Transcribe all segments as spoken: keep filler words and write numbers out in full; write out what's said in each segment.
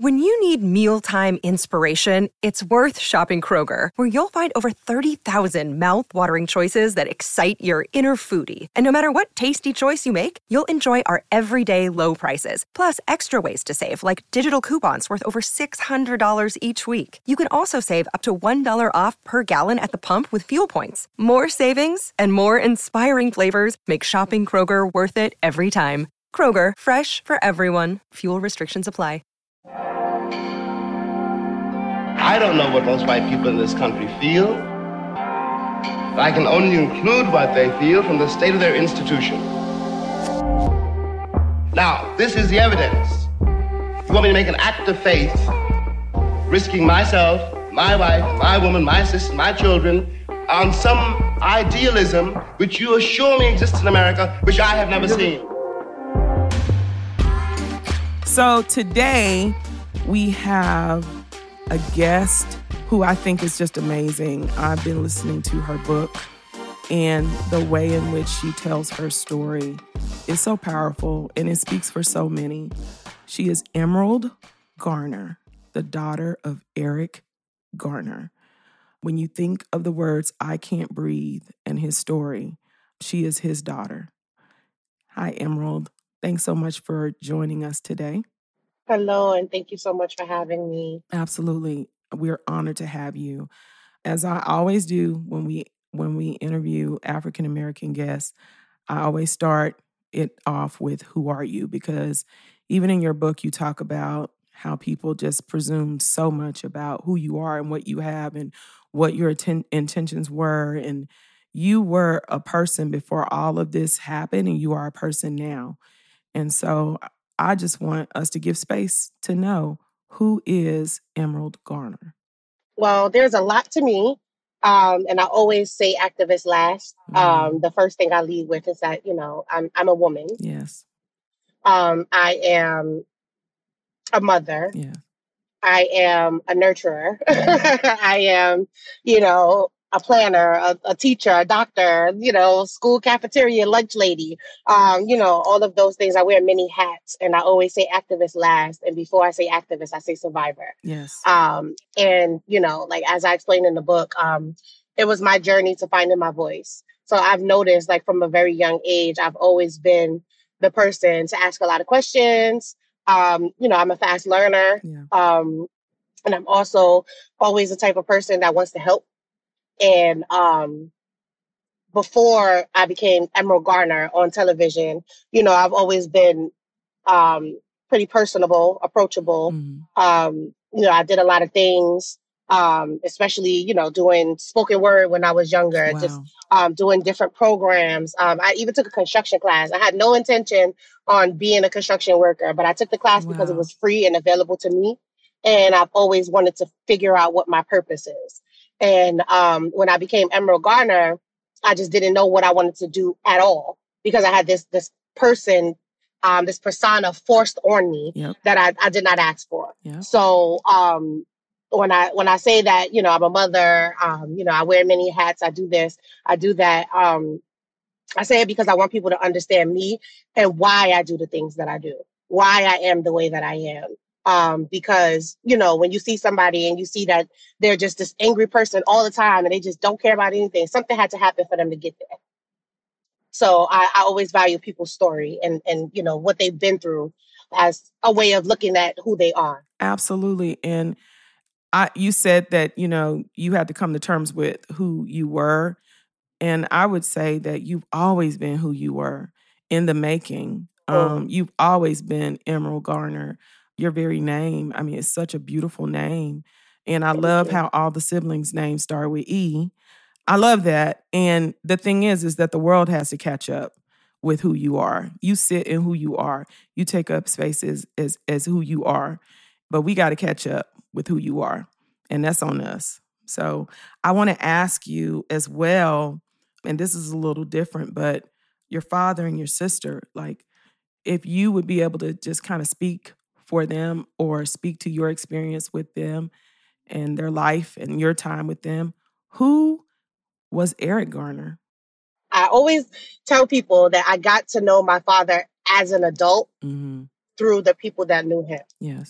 When you need mealtime inspiration, it's worth shopping Kroger, where you'll find over thirty thousand mouth-watering choices that excite your inner foodie. And no matter what tasty choice you make, you'll enjoy our everyday low prices, plus extra ways to save, like digital coupons worth over six hundred dollars each week. You can also save up to one dollar off per gallon at the pump with fuel points. More savings and more inspiring flavors make shopping Kroger worth it every time. Kroger, fresh for everyone. Fuel restrictions apply. I don't know what most white people in this country feel. I can only include what they feel from the state of their institution. Now, this is the evidence. You want me to make an act of faith, risking myself, my wife, my woman, my sister, my children, on some idealism which you assure me exists in America, which I have never seen. So today we have a guest who I think is just amazing. I've been listening to her book, and the way in which she tells her story is so powerful, and it speaks for so many. She is Emerald Garner, the daughter of Eric Garner. When you think of the words "I Can't Breathe" and his story, she is his daughter. Hi, Emerald. Thanks so much for joining us today. Hello, and thank you so much for having me. Absolutely. We're honored to have you. As I always do when we when we interview African American guests, I always start it off with "Who are you?" Because even in your book, you talk about how people just presumed so much about who you are and what you have and what your atten- intentions were. And you were a person before all of this happened, and you are a person now. And so I just want us to give space to know, who is Emerald Garner? Well, there's a lot to me. Um, and I always say activist last. Mm. Um, the first thing I lead with is that, you know, I'm I'm a woman. Yes. Um, I am a mother. Yeah. I am a nurturer. I am, you know, a planner, a, a teacher, a doctor, you know, school cafeteria, lunch lady, um, you know, all of those things. I wear many hats, and I always say activist last. And before I say activist, I say survivor. Yes. Um, and, you know, like, as I explained in the book, um, it was my journey to finding my voice. So I've noticed, like, from a very young age, I've always been the person to ask a lot of questions. Um, you know, I'm a fast learner. Yeah. Um, and I'm also always the type of person that wants to help. And um, before I became Emerald Garner on television, you know, I've always been um, pretty personable, approachable. Mm-hmm. Um, you know, I did a lot of things, um, especially, you know, doing spoken word when I was younger, Wow. just um, doing different programs. Um, I even took a construction class. I had no intention on being a construction worker, but I took the class Wow. because it was free and available to me. And I've always wanted to figure out what my purpose is. And um, when I became Emerald Garner, I just didn't know what I wanted to do at all, because I had this this person, um, this persona forced on me. Yep. that I, I did not ask for. Yep. So um, when I when I say that, you know, I'm a mother, um, you know, I wear many hats, I do this, I do that. Um, I say it because I want people to understand me and why I do the things that I do, why I am the way that I am. Um, because, you know, when you see somebody and you see that they're just this angry person all the time and they just don't care about anything, something had to happen for them to get there. So I, I always value people's story and, and, you know, what they've been through as a way of looking at who they are. Absolutely. And I, you said that, you know, you had to come to terms with who you were. And I would say that you've always been who you were in the making. Um, Mm. You've always been Emerald Garner. Your very name, I mean, it's such a beautiful name. And I Thank love you. how all the siblings' names start with E. I love that. And the thing is, is that the world has to catch up with who you are. You sit in who you are. You take up spaces as, as who you are. But we got to catch up with who you are. And that's on us. So I want to ask you as well, and this is a little different, but your father and your sister, like, if you would be able to just kind of speak for them or speak to your experience with them and their life and your time with them, who was Eric Garner? I always tell people that I got to know my father as an adult Mm-hmm. through the people that knew him. Yes.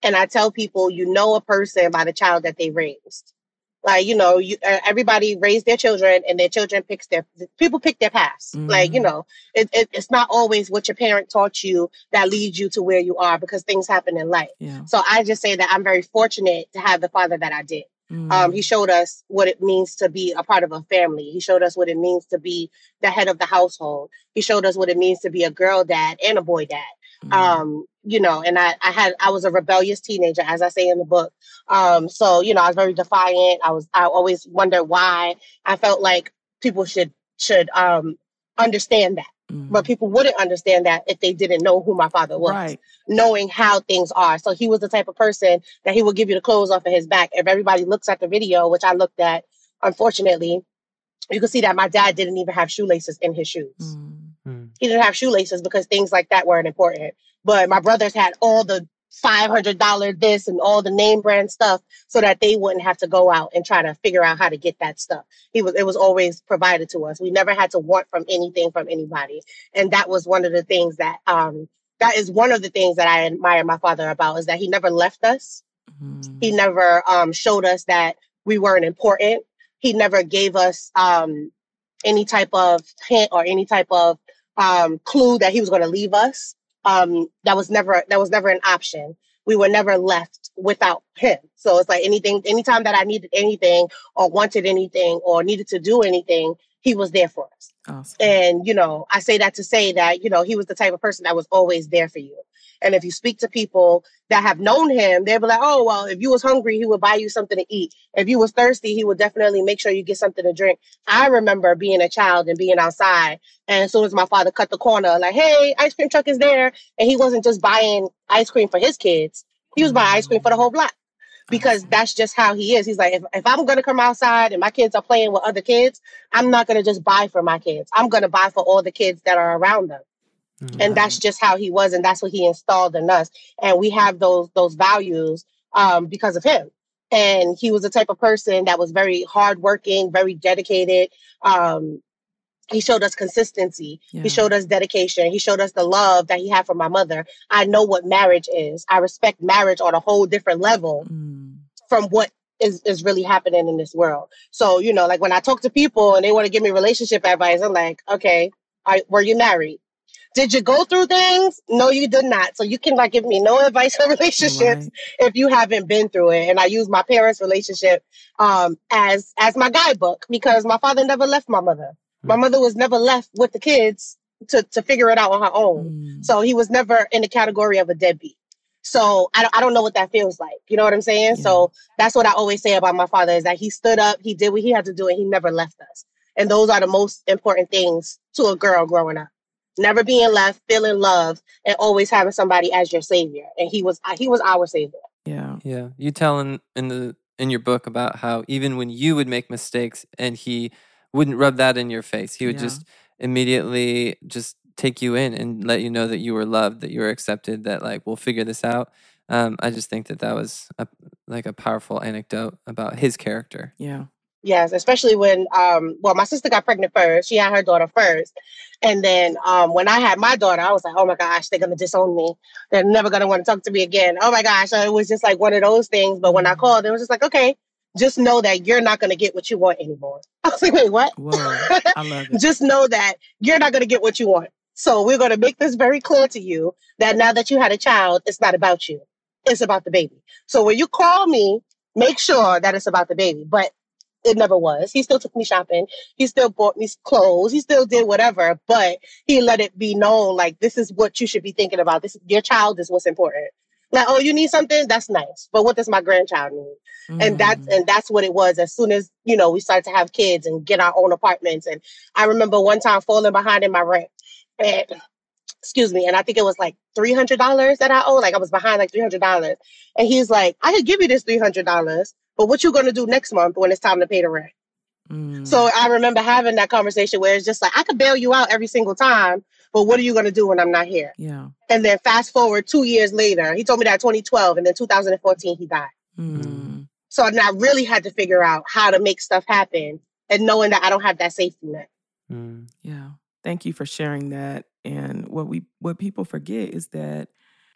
And I tell people, you know a person by the child that they raised. Like, you know, you, uh, everybody raised their children and their children picks their, people pick their paths. Mhm. Like, you know, it, it, it's not always what your parent taught you that leads you to where you are because things happen in life. Yeah. So I just say that I'm very fortunate to have the father that I did. Mm. Um, he showed us what it means to be a part of a family. He showed us what it means to be the head of the household. He showed us what it means to be a girl dad and a boy dad. Mm. Um, you know, and I, I had, I was a rebellious teenager, as I say in the book. Um, so, you know, I was very defiant. I was, I always wondered why. I felt like people should, should, um, understand that. Mm. But people wouldn't understand that if they didn't know who my father was, Right. knowing how things are. So he was the type of person that he would give you the clothes off of his back. If everybody looks at the video, which I looked at, unfortunately, you can see that my dad didn't even have shoelaces in his shoes. Mm. Mm. He didn't have shoelaces because things like that weren't important. But my brothers had all the five hundred dollars this and all the name brand stuff so that they wouldn't have to go out and try to figure out how to get that stuff. He was, it was always provided to us. We never had to want from anything from anybody. And that was one of the things that, um, that is one of the things that I admire my father about, is that he never left us. Mm. He never um, showed us that we weren't important. He never gave us um, any type of hint or any type of um, clue that he was going to leave us. Um, that was never, that was never an option. We were never left without him. So it's like anything, anytime that I needed anything or wanted anything or needed to do anything, he was there for us. Awesome. And, you know, I say that to say that, you know, he was the type of person that was always there for you. And if you speak to people that have known him, they'll be like, oh, well, if you was hungry, he would buy you something to eat. If you was thirsty, he would definitely make sure you get something to drink. I remember being a child and being outside. And as soon as my father cut the corner, like, hey, ice cream truck is there. And he wasn't just buying ice cream for his kids. He was buying ice cream for the whole block. Because Awesome. that's just how he is. He's like, if, if I'm going to come outside and my kids are playing with other kids, I'm not going to just buy for my kids. I'm going to buy for all the kids that are around them. Mm. And that's just how he was. And that's what he installed in us. And we have those, those values um, because of him. And he was the type of person that was very hardworking, very dedicated. Um, he showed us consistency. Yeah. He showed us dedication. He showed us the love that he had for my mother. I know what marriage is. I respect marriage on a whole different level Mm. from what is, is really happening in this world. So, you know, like when I talk to people and they want to give me relationship advice, I'm like, okay, I, were you married? Did you go through things? No, you did not. So you cannot give me no advice on relationships Right. if you haven't been through it. And I use my parents' relationship um, as as my guidebook because my father never left my mother. My mother was never left with the kids to, to figure it out on her own. Mm. So he was never in the category of a deadbeat. So I don't, I don't know what that feels like. You know what I'm saying? Yeah. So that's what I always say about my father is that he stood up, he did what he had to do, and he never left us. And those are the most important things to a girl growing up. Never being left, feeling loved, and always having somebody as your savior. And he was he was our savior. Yeah. Yeah, you tell in, in the in your book about how even when you would make mistakes and he wouldn't rub that in your face, he would Yeah. just immediately just take you in and let you know that you were loved, that you were accepted, that like we'll figure this out. Um, I just think that that was a, like a powerful anecdote about his character. Yeah. Yes, especially when, um, well, my sister got pregnant first. She had her daughter first. And then um, when I had my daughter, I was like, oh my gosh, they're going to disown me. They're never going to want to talk to me again. Oh my gosh. So it was just like one of those things. But when I called, it was just like, okay, just know that you're not going to get what you want anymore. I was like, wait, what? Whoa. I love it. Just know that you're not going to get what you want. So we're going to make this very clear to you that now that you had a child, it's not about you. It's about the baby. So when you call me, make sure that it's about the baby. But it never was. He still took me shopping. He still bought me clothes. He still did whatever, but he let it be known, like, this is what you should be thinking about. This, your child is what's important. Like, oh, you need something? That's nice. But what does my grandchild need? Mm. And that's, and that's what it was. As soon as, you know, we started to have kids and get our own apartments. And I remember one time falling behind in my rent. And, excuse me. And I think it was like three hundred dollars that I owed. Like I was behind like three hundred dollars. And he's like, I could give you this three hundred dollars. But what you going to do next month when it's time to pay the rent? Mm. So I remember having that conversation where it's just like, I could bail you out every single time, but what are you going to do when I'm not here? Yeah. And then fast forward two years later, he told me that twenty twelve, and then two thousand fourteen, he died. Mm. So then I really had to figure out how to make stuff happen and knowing that I don't have that safety net. Mm. Yeah. Thank you for sharing that. And what we what people forget is that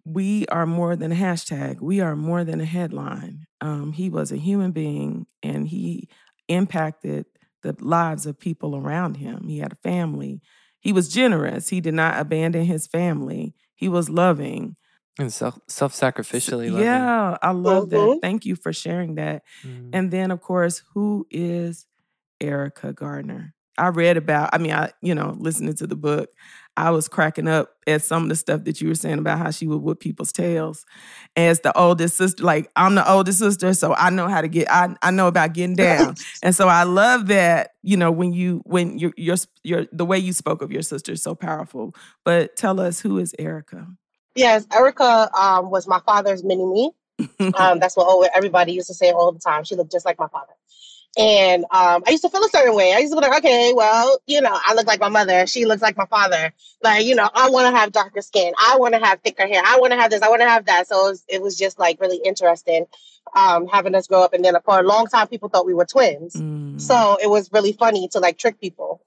we are more than a hashtag. We are more than a headline. Um, he was a human being, and he impacted the lives of people around him. He had a family. He was generous. He did not abandon his family. He was loving. And self, self-sacrificially loving. Yeah, I love Mhm. that. Thank you for sharing that. Mm. And then, of course, who is Erica Gardner? I read about, I mean, I, you know, listening to the book, I was cracking up at some of the stuff that you were saying about how she would whip people's tails. As the oldest sister, like, I'm the oldest sister, so I know how to get, I, I know about getting down. And so I love that, you know, when you, when you're, you're, you're, the way you spoke of your sister is so powerful. But tell us, who is Erica? Yes, Erica um, was my father's mini-me. Um, that's what all, everybody used to say all the time. She looked just like my father. And um, I used to feel a certain way. I used to be like, okay, well, you know, I look like my mother. She looks like my father. Like, you know, I want to have darker skin. I want to have thicker hair. I want to have this. I want to have that. So it was, it was just like really interesting um, having us grow up. And then for a long time, people thought we were twins. Mm. So it was really funny to like trick people.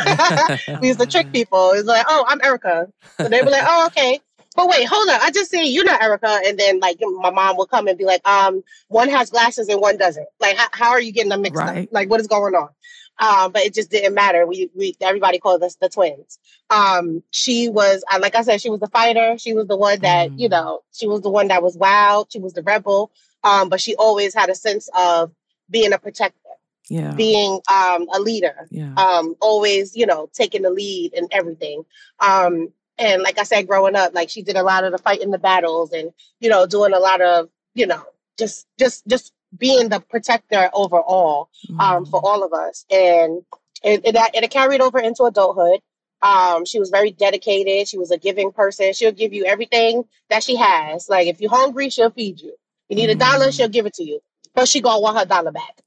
We used to trick people. It was like, oh, I'm Erica. So they were like, oh, okay. But wait, hold on. I just seen you're not Erica. And then like my mom would come and be like, um, one has glasses and one doesn't. Like, how, how are you getting them mixed Right. up? Like, what is going on? Um, but it just didn't matter. We, we, everybody called us the twins. Um, she was, uh, like I said, she was the fighter. She was the one that, Mm. you know, she was the one that was wild. She was the rebel. Um, but she always had a sense of being a protector, Yeah. being um, a leader, Yeah. um, always, you know, taking the lead in everything. Um, And like I said, growing up, like she did a lot of the fighting the battles and, you know, doing a lot of, you know, just just just being the protector overall um, for all of us. And it, it, it carried over into adulthood. Um, she was very dedicated. She was a giving person. She'll give you everything that she has. Like if you're hungry, she'll feed you. You need a dollar, she'll give it to you. But she gonna want her dollar back.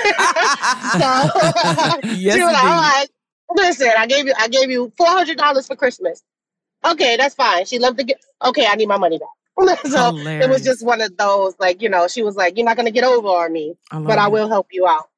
So Yes, she was like, indeed. all right, listen, I gave you I gave you four hundred dollars for Christmas. Okay, that's fine. She loved to get, okay, I need my money back. So it was Hilarious. just one of those, like, you know, she was like, you're not going to get over on me, I love but I it. will help you out.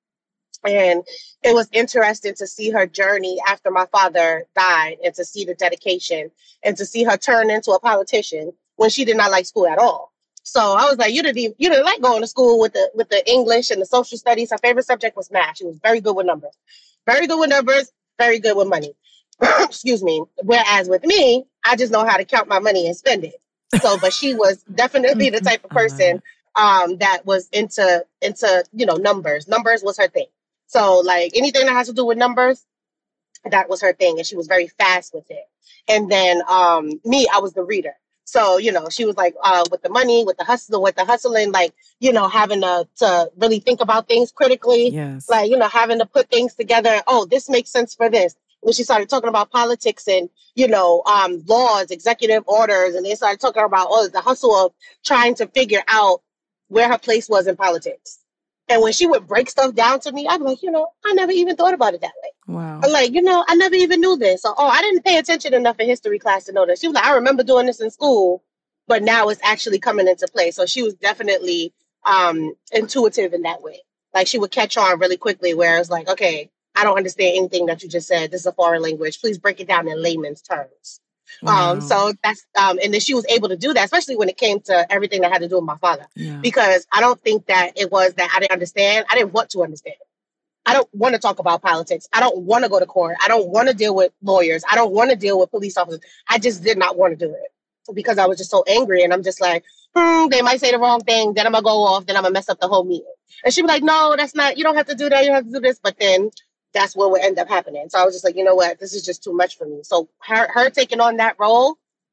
And it was interesting to see her journey after my father died and to see the dedication and to see her turn into a politician when she did not like school at all. So I was like, you didn't even, you didn't like going to school with the with the English and the social studies. Her favorite subject was math. She was very good with numbers. Very good with numbers, very good with money. Excuse me. Whereas with me, I just know how to count my money and spend it. So, but she was definitely the type of I love person it. um, that was into, into, you know, numbers. Numbers was her thing. So like anything that has to do with numbers, that was her thing. And she was very fast with it. And then um, me, I was the reader. So, you know, she was like uh, with the money, with the hustle, with the hustling, like, you know, having to, to really think about things critically, Yes. like, you know, having to put things together. Oh, this makes sense for this. When she started talking about politics and, you know, um, laws, executive orders, and they started talking about oh, the hustle of trying to figure out where her place was in politics. And when she would break stuff down to me, I'd be like, you know, I never even thought about it that way. Wow. I'm like, you know, I never even knew this. So, oh, I didn't pay attention enough in history class to know this. She was like, I remember doing this in school, but now it's actually coming into play. So she was definitely um, intuitive in that way. Like she would catch on really quickly where it's like, okay, I don't understand anything that you just said. This is a foreign language. Please break it down in layman's terms. Wow. Um, so that's, um, and then she was able to do that, especially when it came to everything that had to do with my father, Yeah. because I don't think that it was that I didn't understand. I didn't want to understand. I don't want to talk about politics. I don't want to go to court. I don't want to deal with lawyers. I don't want to deal with police officers. I just did not want to do it because I was just so angry. And I'm just like, hmm, they might say the wrong thing. Then I'm going to go off. Then I'm going to mess up the whole meeting. And she'd be like, no, that's not, you don't have to do that. You don't have to do this. But then that's what would end up happening. So I was just like, you know what? This is just too much for me. So her, her taking on that role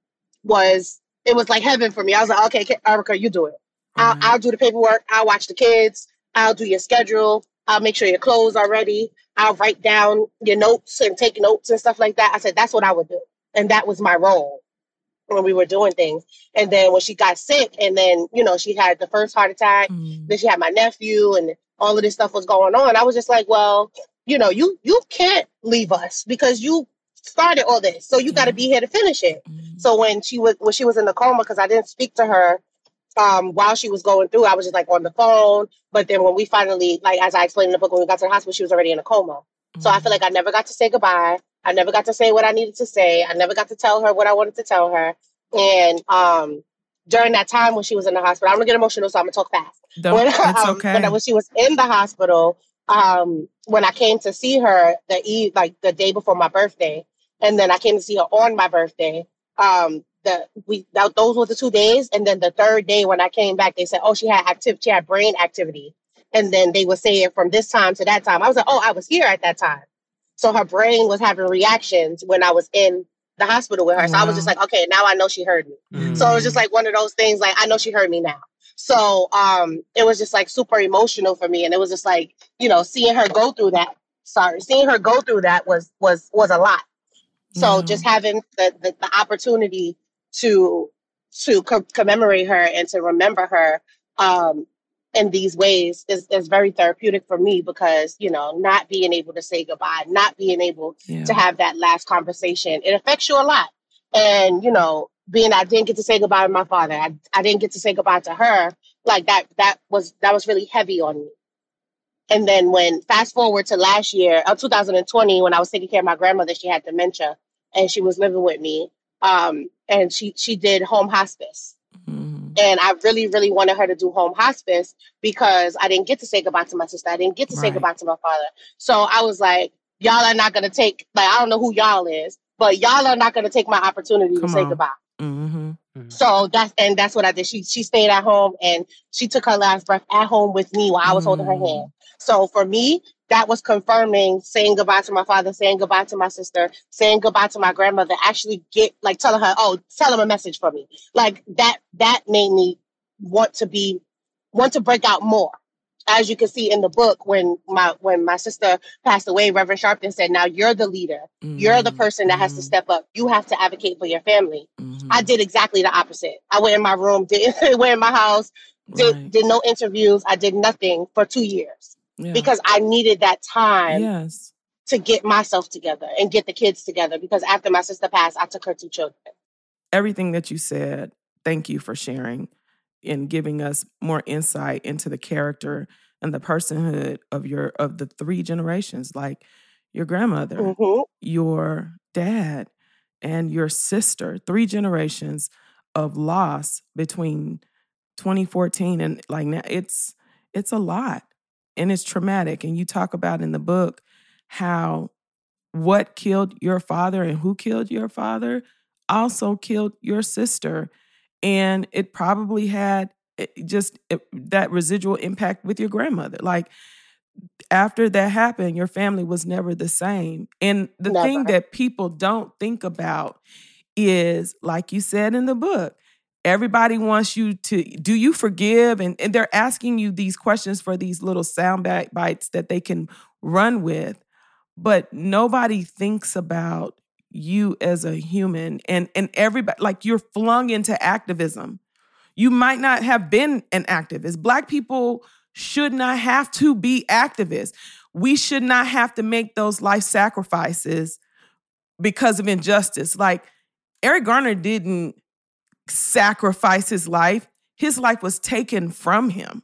was, it was like heaven for me. I was like, okay, Erica, you do it. I'll, Right. I'll do the paperwork. I'll watch the kids. I'll do your schedule. I'll make sure your clothes are ready. I'll write down your notes and take notes and stuff like that. I said, that's what I would do. And that was my role when we were doing things. And then when she got sick and then, you know, she had the first heart attack, Mm. then she had my nephew and all of this stuff was going on. I was just like, well, you know, you, you can't leave us because you started all this. So you got to be here to finish it. Mm. So when she was, when she was in the coma, because I didn't speak to her um, while she was going through, I was just like on the phone. But then when we finally, like, as I explained in the book, when we got to the hospital, she was already in a coma. So I feel like I never got to say goodbye. I never got to say what I needed to say. I never got to tell her what I wanted to tell her. And um, during that time when she was in the hospital, I'm gonna get emotional, so I'm gonna talk fast. Don't, When, it's um, okay. when, when she was in the hospital, um, when I came to see her the eve, like the day before my birthday, and then I came to see her on my birthday. Um, the we that, those were the two days, and then the third day when I came back, they said, "Oh, she had active, she had brain activity," and then they would say it from this time to that time. I was like, "Oh, I was here at that time," so her brain was having reactions when I was in the hospital with her. Wow. So I was just like, "Okay, now I know she heard me." Mm-hmm. So it was just like one of those things, like I know she heard me now. So um, it was just like super emotional for me, and it was just like, you know, seeing her go through that. Sorry, seeing her go through that was was was a lot. So yeah. just having the, the, the opportunity to to co- commemorate her and to remember her um, in these ways is, is very therapeutic for me, because, you know, not being able to say goodbye, not being able yeah. to have that last conversation, it affects you a lot. And, you know, being I didn't get to say goodbye to my father, I, I didn't get to say goodbye to her, like that that was that was really heavy on me. And then when fast forward to last year, uh, two thousand twenty, when I was taking care of my grandmother, she had dementia and she was living with me. Um, and she, she did home hospice. Mm-hmm. And I really, really wanted her to do home hospice because I didn't get to say goodbye to my sister. I didn't get to right. say goodbye to my father. So I was like, y'all are not going to take, like, I don't know who y'all is, but y'all are not going to take my opportunity Come to say on. goodbye. Mm-hmm. Mm-hmm. So that's, and that's what I did. She, she stayed at home and she took her last breath at home with me while I was mm-hmm. holding her hand. So for me, that was confirming saying goodbye to my father, saying goodbye to my sister, saying goodbye to my grandmother, actually get like telling her, oh, tell him a message for me. Like that, that made me want to be, want to break out more. As you can see in the book, when my, when my sister passed away, Reverend Sharpton said, now you're the leader. Mm-hmm. You're the person that mm-hmm. has to step up. You have to advocate for your family. Mm-hmm. I did exactly the opposite. I went in my room, did went in my house, did, right. did no interviews. I did nothing for two years. Yeah. Because I needed that time yes. to get myself together and get the kids together. Because after my sister passed, I took her two children. Everything that you said, thank you for sharing and giving us more insight into the character and the personhood of your of the three generations, like your grandmother, mm-hmm. your dad, and your sister. Three generations of loss between twenty fourteen and like now. It's it's a lot. And it's traumatic. And you talk about in the book how what killed your father and who killed your father also killed your sister. And it probably had just that residual impact with your grandmother. Like after that happened, your family was never the same. And the never. thing that people don't think about is, like you said in the book, everybody wants you to, do you forgive? And, and they're asking you these questions for these little sound bites that they can run with. But nobody thinks about you as a human. And, and everybody, like you're flung into activism. You might not have been an activist. Black people should not have to be activists. We should not have to make those life sacrifices because of injustice. Like Eric Garner didn't sacrifice his life. His life was taken from him.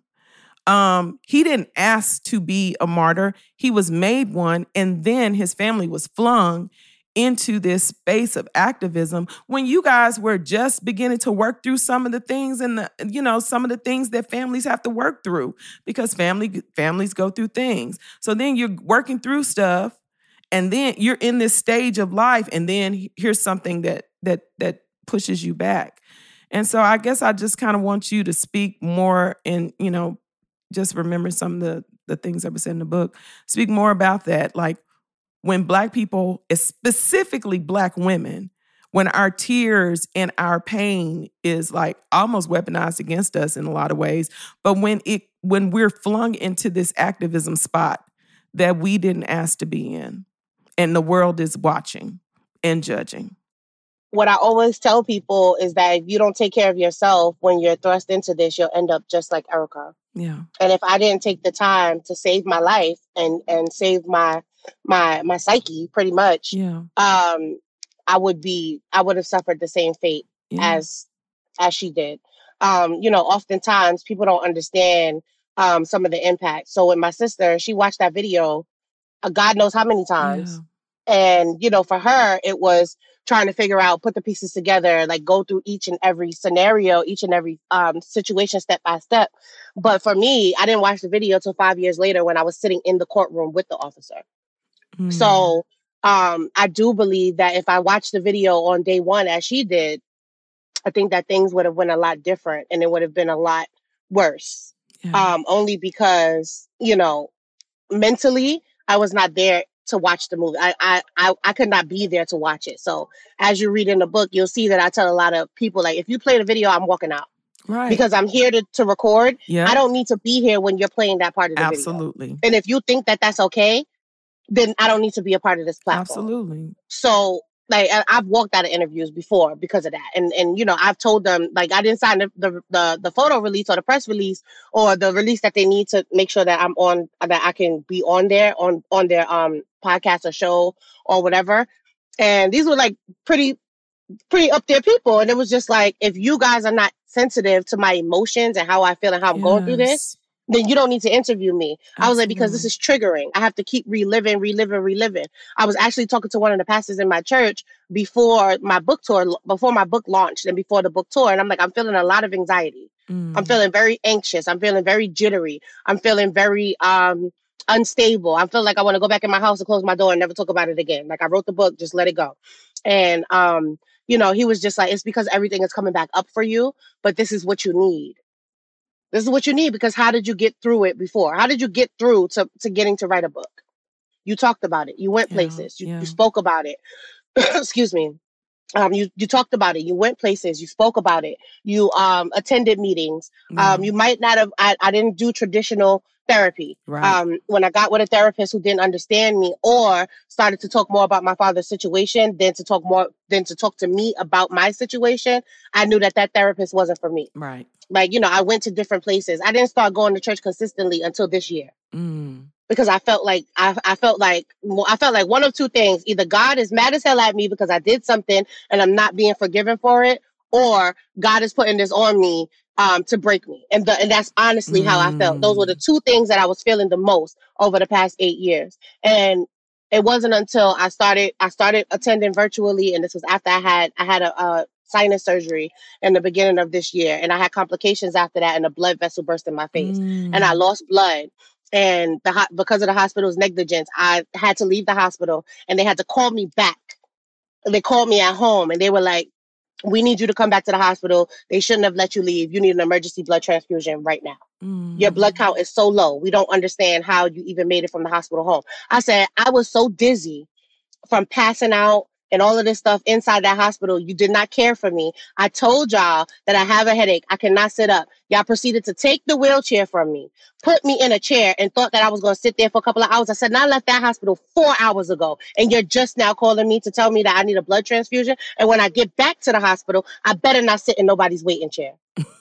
Um, he didn't ask to be a martyr. He was made one, and then his family was flung into this space of activism when you guys were just beginning to work through some of the things and the, you know, some of the things that families have to work through because family families go through things. So then you're working through stuff, and then you're in this stage of life, and then here's something that that that pushes you back. And so I guess I just kind of want you to speak more and, you know, just remember some of the, the things that were said in the book. Speak more about that. Like when Black people, specifically Black women, when our tears and our pain is like almost weaponized against us in a lot of ways, but when it when we're flung into this activism spot that we didn't ask to be in, and the world is watching and judging. What I always tell people is that if you don't take care of yourself when you're thrust into this, you'll end up just like Erica. Yeah. And if I didn't take the time to save my life and and save my my my psyche, pretty much, yeah. um, I would be I would have suffered the same fate yeah. as as she did. Um, you know, oftentimes people don't understand um, some of the impact. So with my sister, she watched that video, uh, God knows how many times. And, you know, for her, it was trying to figure out, put the pieces together, like go through each and every scenario, each and every um, situation step by step. But for me, I didn't watch the video till five years later when I was sitting in the courtroom with the officer. Mm. So um, I do believe that if I watched the video on day one as she did, I think that things would have went a lot different and it would have been a lot worse. Yeah. Um, only because, you know, mentally, I was not there to watch the movie. I, I, I, I could not be there to watch it. So as you read in the book, you'll see that I tell a lot of people, like, if you play the video, I'm walking out. Right. Because I'm here to, to record. Yeah. I don't need to be here when you're playing that part of the Absolutely. video. And if you think that that's okay, then I don't need to be a part of this platform. Absolutely. So, like, I, I've walked out of interviews before because of that. And, and you know, I've told them, like, I didn't sign the, the, the, the photo release or the press release or the release that they need to make sure that I'm on, that I can be on there, on, on their um podcast or show or whatever. And these were, like, pretty, pretty up there people. And it was just like, if you guys are not sensitive to my emotions and how I feel and how I'm Yes. going through this, then you don't need to interview me. Absolutely. I was like, because this is triggering. I have to keep reliving, reliving, reliving. I was actually talking to one of the pastors in my church before my book tour, before my book launched and before the book tour. And I'm like, I'm feeling a lot of anxiety. Mm. I'm feeling very anxious. I'm feeling very jittery. I'm feeling very um, unstable. I feel like I want to go back in my house and close my door and never talk about it again. Like, I wrote the book, just let it go. And, um, you know, he was just like, it's because everything is coming back up for you, but this is what you need. This is what you need, because how did you get through it before? How did you get through to, to getting to write a book? You talked about it. You went Yeah, places. You, yeah. you spoke about it. Excuse me. Um, you, you talked about it. You went places. You spoke about it. You um, attended meetings. Yeah. Um, you might not have, I, I didn't do traditional therapy. Right. Um, when I got with a therapist who didn't understand me or started to talk more about my father's situation than to talk more, than to talk to me about my situation, I knew that that therapist wasn't for me. Right. Like, you know, I went to different places. I didn't start going to church consistently until this year. Mm. Because I felt like I, I felt like well, I felt like one of two things: either God is mad as hell at me because I did something and I'm not being forgiven for it, or God is putting this on me um, to break me. And the, and that's honestly how I felt. Those were the two things that I was feeling the most over the past eight years. And it wasn't until I started I started attending virtually, and this was after I had I had a, a sinus surgery in the beginning of this year, and I had complications after that, and a blood vessel burst in my face, Mm. and I lost blood. And the ho- because of the hospital's negligence, I had to leave the hospital, and they had to call me back. They called me at home, and they were like, "We need you to come back to the hospital. They shouldn't have let you leave. You need an emergency blood transfusion right now. Mm. Your blood count is so low. We don't understand how you even made it from the hospital home." I said, I was so dizzy from passing out and all of this stuff inside that hospital. You did not care for me. I told y'all that I have a headache. I cannot sit up. Y'all proceeded to take the wheelchair from me, put me in a chair, and thought that I was going to sit there for a couple of hours. I said, "I left that hospital four hours ago, and you're just now calling me to tell me that I need a blood transfusion. And when I get back to the hospital, I better not sit in nobody's waiting chair.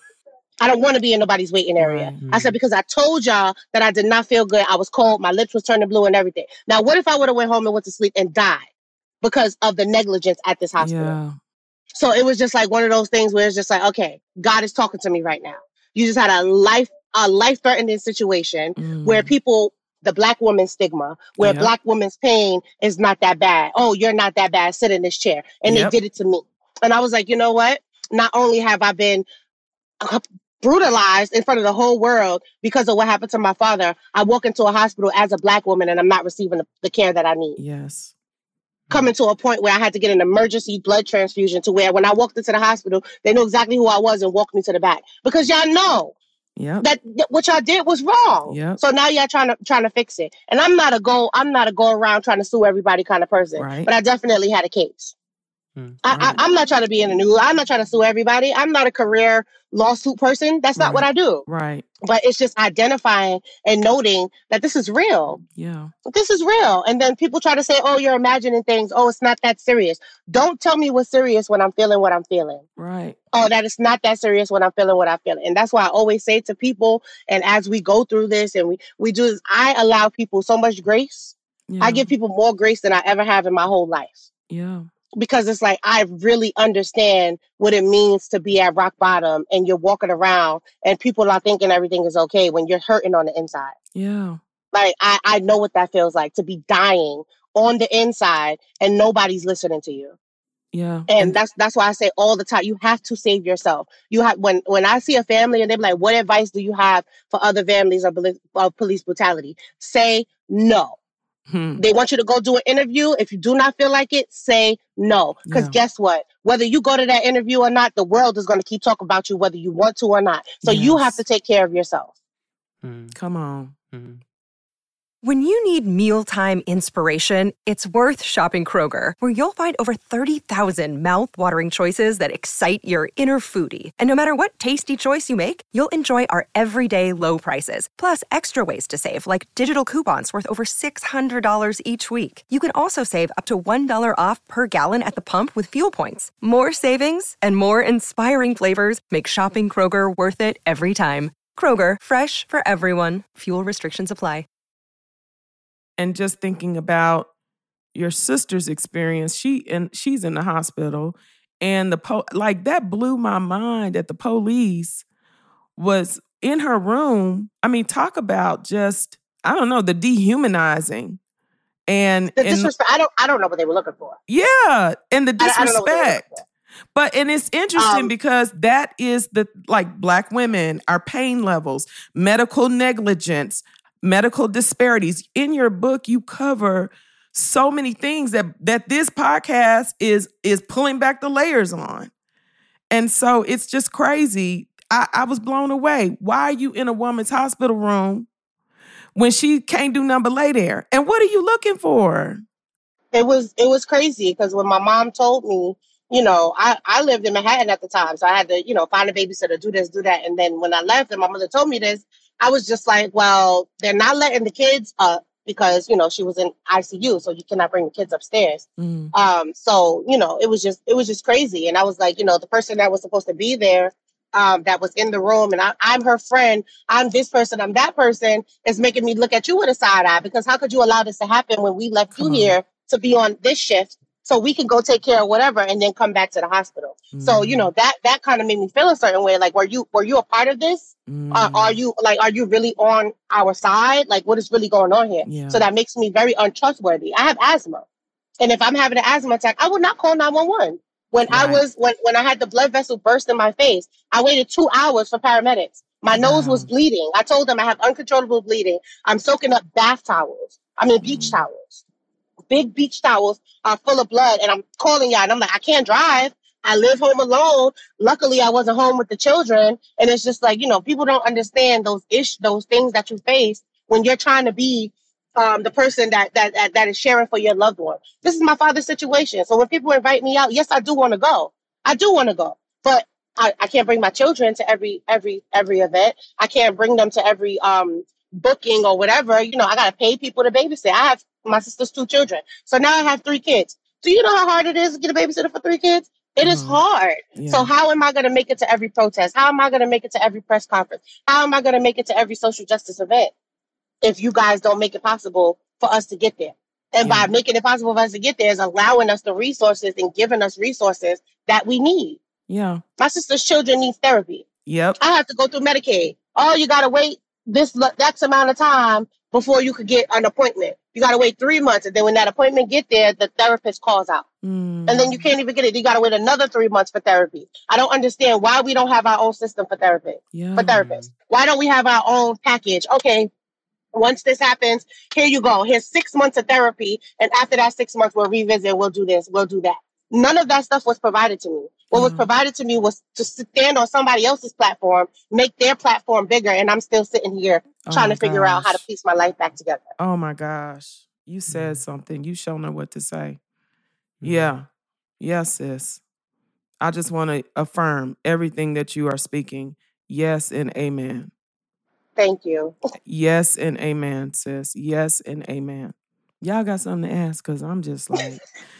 I don't want to be in nobody's waiting area." Right. I said, because I told y'all that I did not feel good. I was cold. My lips was turning blue and everything. Now, what if I would have went home and went to sleep and died because of the negligence at this hospital? Yeah. So it was just like one of those things where it's just like, okay, God is talking to me right now. You just had a life, a life-threatening situation Mm. where people, the Black woman stigma, where Yep. Black woman's pain is not that bad. Oh, you're not that bad. Sit in this chair. And Yep. they did it to me. And I was like, you know what? Not only have I been uh, brutalized in front of the whole world because of what happened to my father, I walk into a hospital as a Black woman and I'm not receiving the, the care that I need. Yes. Coming to a point where I had to get an emergency blood transfusion, to where when I walked into the hospital, they knew exactly who I was and walked me to the back, because y'all know Yep. that, that what y'all did was wrong. Yep. So now y'all trying to trying to fix it. And I'm not a go I'm not a go around trying to sue everybody kind of person, Right. but I definitely had a case. Mm. I, Right. I, I'm not trying to be in the news. I'm not trying to sue everybody. I'm not a career lawsuit person. That's not what Right. I do. Right. But it's just identifying and noting that this is real. Yeah. This is real. And then people try to say, "Oh, you're imagining things. Oh, it's not that serious." Don't tell me what's serious when I'm feeling what I'm feeling. Right. Oh, that it's not that serious when I'm feeling what I'm feeling. And that's why I always say to people, and as we go through this and we, we do this, I allow people so much grace. Yeah. I give people more grace than I ever have in my whole life. Yeah. Because it's like, I really understand what it means to be at rock bottom and you're walking around and people are thinking everything is okay when you're hurting on the inside. Yeah. Like, I, I know what that feels like, to be dying on the inside and nobody's listening to you. Yeah. And, And that's that's why I say all the time, you have to save yourself. You have when when I see a family and they're like, what advice do you have for other families of, beli- of police brutality? Say no. hmm, They want you to go do an interview. If you do not feel like it, say no. Because yeah. guess what? Whether you go to that interview or not, the world is going to keep talking about you whether you want to or not. So you have to Yes. take care of yourself. Mm, Come on. mm. When you need mealtime inspiration, it's worth shopping Kroger, where you'll find over thirty thousand mouth-watering choices that excite your inner foodie. And no matter what tasty choice you make, you'll enjoy our everyday low prices, plus extra ways to save, like digital coupons worth over six hundred dollars each week. You can also save up to one dollar off per gallon at the pump with fuel points. More savings and more inspiring flavors make shopping Kroger worth it every time. Kroger, fresh for everyone. Fuel restrictions apply. And just thinking about your sister's experience, she and she's in the hospital, and the po- like that blew my mind that the police was in her room. I mean, talk about just I don't know the dehumanizing and The and disrespect. I don't. I don't know what they were looking for. yeah, and the I, I don't know what they were looking disrespect. But and it's interesting Um, because that is the like Black women, our pain levels, medical negligence, medical disparities. In your book, you cover so many things that that this podcast is is pulling back the layers on. And so it's just crazy. I, I was blown away. Why are you in a woman's hospital room when she can't do nothing but lay there? And what are you looking for? it was it was crazy because when my mom told me, you know, I, I lived in Manhattan at the time, so I had to, you know, find a babysitter, do this, do that. And then when I left and my mother told me this, I was just like, well, they're not letting the kids up because, you know, she was in I C U, so you cannot bring the kids upstairs. Mm, Um, so, you know, it was just it was just crazy. And I was like, you know, the person that was supposed to be there, um, that was in the room, and I, I'm her friend, I'm this person, I'm that person, is making me look at you with a side eye because how could you allow this to happen when we left you come on. here to be on this shift so we can go take care of whatever and then come back to the hospital. So, you Mm, know, that that kind of made me feel a certain way. Like, were you were you a part of this? Uh, are mm, you like are you really on our side? Like, what is really going on here? yeah. So that makes me very untrustworthy. I have asthma. And if I'm having an asthma attack, I would not call nine one one. When I Right. was when when I had the blood vessel burst in my face, I waited two hours for paramedics. My nose was Wow. bleeding. I told them I have uncontrollable bleeding. I'm soaking up bath towels. I mean beach Mm, towels. Big beach towels are full of blood, and I'm calling y'all, and I'm like, I can't drive. I live home alone. Luckily, I wasn't home with the children, and it's just like, you know, people don't understand those ish, those things that you face when you're trying to be um, the person that, that that that is sharing for your loved one. This is my father's situation, so when people invite me out, yes, I do want to go. I do want to go, but I, I can't bring my children to every every every event. I can't bring them to every um booking or whatever. You know, I gotta pay people to babysit. I have my sister's two children, so now I have three kids. Do you know how hard it is to get a babysitter for three kids? It is mm, hard. So yeah. how am I going to make it to every protest? How am I going to make it to every press conference? How am I going to make it to every social justice event if you guys don't make it possible for us to get there? And Yeah. by making it possible for us to get there is allowing us the resources and giving us resources that we need. Yeah. My sister's children need therapy. Yep. I have to go through Medicaid. Oh, you got to wait this l- X amount of time before you could get an appointment. You got to wait three months. And then when that appointment get there, the therapist calls out. Mm, And then you can't even get it. You got to wait another three months for therapy. I don't understand why we don't have our own system for therapy, yeah. for therapists. Why don't we have our own package? Okay, once this happens, here you go. Here's six months of therapy. And after that six months, we'll revisit. We'll do this. We'll do that. None of that stuff was provided to me. What was Yeah. provided to me was to stand on somebody else's platform, make their platform bigger. And I'm still sitting here Oh trying my to figure out how to gosh. piece my life back together. Oh my gosh. You said Mm, something. You sure know what to say. mm. Yeah. Yes, sis. I just want to affirm everything that you are speaking. Yes and amen. Thank you. Yes and amen, sis. Yes and amen. Y'all got something to ask because I'm just like,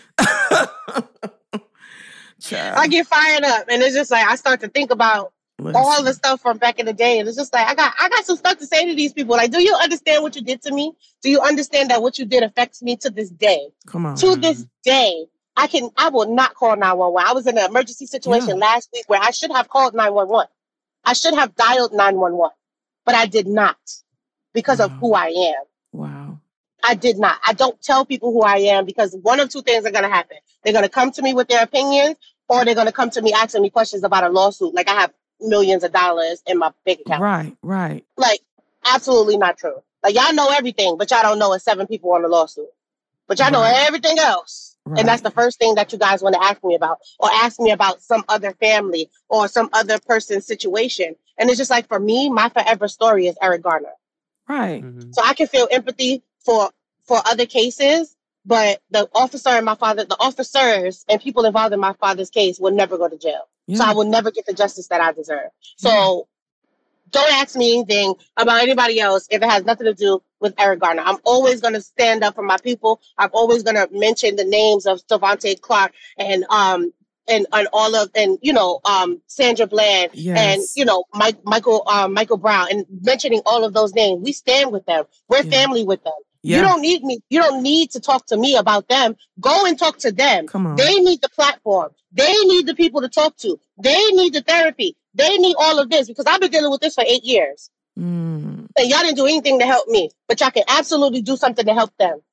I child. get fired up, and it's just like I start to think about all the Listen. stuff from back in the day, and it's just like I got I got some stuff to say to these people. Like, do you understand what you did to me? Do you understand that what you did affects me to this day? Come on. To this Mm, day, I can I will not call nine one one. I was in an emergency situation Yeah. last week where I should have called nine one one. I should have dialed nine one one, but I did not because of Wow. who I am. Wow. I did not. I don't tell people who I am because one of two things are going to happen. They're going to come to me with their opinions, or they're going to come to me asking me questions about a lawsuit. Like I have millions of dollars in my bank account. Right, right. Like, absolutely not true. Like, y'all know everything, but y'all don't know it's seven people on the lawsuit. But y'all know Right. everything else. Right. And that's the first thing that you guys want to ask me about, or ask me about some other family or some other person's situation. And it's just like, for me, my forever story is Eric Garner. Right. Mhm. So I can feel empathy for for other cases, but the officer and my father, the officers and people involved in my father's case will never go to jail. So Yeah. I will never get the justice that I deserve. So Yeah. don't ask me anything about anybody else if it has nothing to do with Eric Garner. I'm always going to stand up for my people. I'm always going to mention the names of Devontae Clark and um and, and all of and you know um Sandra Bland and Yes. you know Mike Michael um Michael Brown, and mentioning all of those names. We stand with them. We're Yeah. family with them. You Yeah. don't need me. You don't need to talk to me about them. Go and talk to them. Come on. They need the platform. They need the people to talk to. They need the therapy. They need all of this because I've been dealing with this for eight years. Mm, And y'all didn't do anything to help me, but y'all can absolutely do something to help them.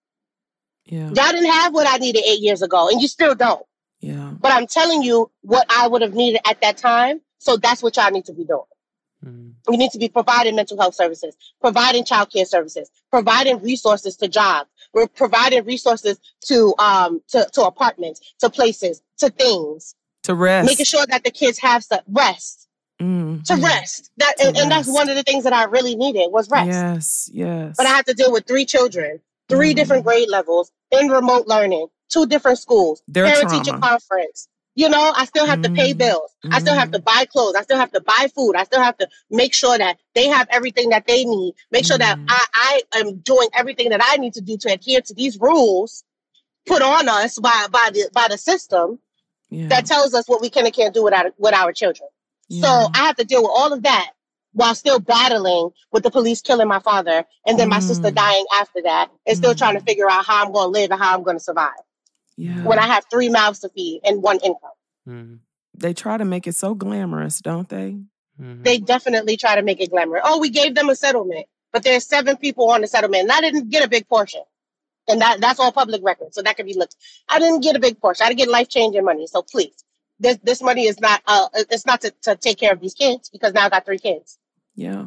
yeah. Y'all didn't have what I needed eight years ago, and you still don't. Yeah. But I'm telling you what I would have needed at that time. So that's what y'all need to be doing. Mhm. We need to be providing mental health services, providing childcare services, providing resources to jobs. We're providing resources to um to, to apartments, to places, to things. To rest. Making sure that the kids have some rest. Mhm. To rest. That To and, and that's rest. one of the things that I really needed was rest. Yes. Yes. But I had to deal with three children, three Mhm. different grade levels in remote learning, two different schools, Their parent teacher trauma. conference. You know, I still have to pay Mhm. bills. I still have to Mhm. buy clothes. I still have to buy food. I still have to make sure that they have everything that they need. Make sure that Mhm. I, I am doing everything that I need to do to adhere to these rules put on us by, by the by the system Yeah. that tells us what we can and can't do with our, with our children. So Yeah. I have to deal with all of that while still battling with the police killing my father and then my sister Mm. dying after that, and still trying to Mm. figure out how I'm going to live and how I'm going to survive Yeah. when I have three mouths to feed and one income. Mhm. They try to make it so glamorous, don't they? Mhm. They definitely try to make it glamorous. Oh, we gave them a settlement, but there's seven people on the settlement, and I didn't get a big portion. And that, that's all public record, so that can be looked. I didn't get a big portion. I didn't get life-changing money, so please. This this money is not uh it's not to, to take care of these kids because now I got three kids. Yeah.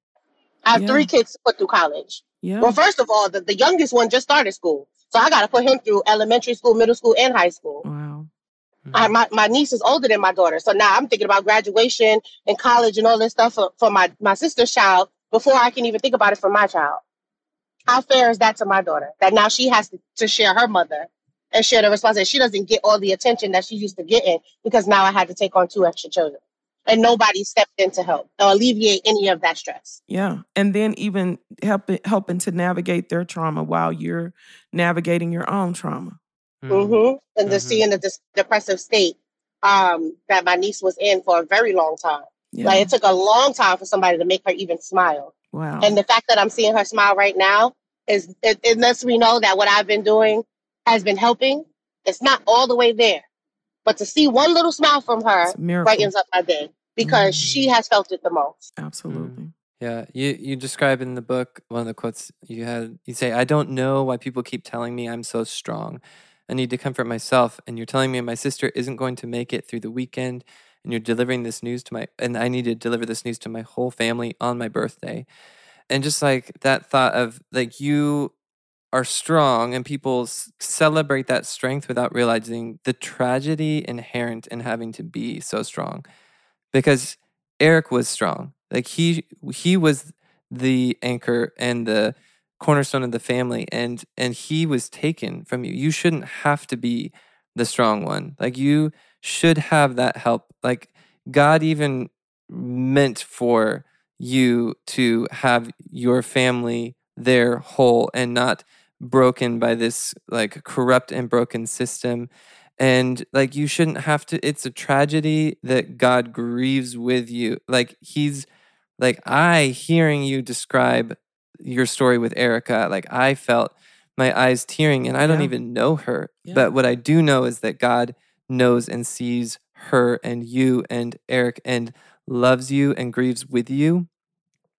I have Yeah. three kids to put through college. Yeah. Well, first of all, the, the youngest one just started school. So I got to put him through elementary school, middle school, and high school. Wow. I, Mhm. my, my niece is older than my daughter. So now I'm thinking about graduation and college and all this stuff for, for my, my sister's child before I can even think about it for my child. How fair is that to my daughter? That now she has to, to share her mother and share the responsibility. She doesn't get all the attention that she used to getting because now I had to take on two extra children. And nobody stepped in to help or alleviate any of that stress. Yeah. And then even helping helping to navigate their trauma while you're navigating your own trauma. Mhm. Mm-hmm. And to Mhm. see in the dis- depressive state um, that my niece was in for a very long time. Yeah. Like it took a long time for somebody to make her even smile. Wow. And the fact that I'm seeing her smile right now is it, it lets me know that what I've been doing has been helping. It's not all the way there, but to see one little smile from her It's a miracle. brightens up my day because Mhm. she has felt it the most. Absolutely. Yeah, you you describe in the book one of the quotes you had. You say, "I don't know why people keep telling me I'm so strong. I need to comfort myself, and you're telling me my sister isn't going to make it through the weekend, and you're delivering this news to my and I need to deliver this news to my whole family on my birthday." And just like that thought of like you are strong, and people s- celebrate that strength without realizing the tragedy inherent in having to be so strong. Because Eric was strong. Like he he was the anchor and the cornerstone of the family, and and he was taken from you. You shouldn't have to be the strong one. Like you should have that help. Like God even meant for you to have your family there whole and not broken by this like corrupt and broken system. And like you shouldn't have to, it's a tragedy that God grieves with you. Like he's like I hearing you describe your story with Erica, like I felt my eyes tearing, and I don't Yeah. even know her. Yeah. But what I do know is that God knows and sees her and you and Eric and loves you and grieves with you.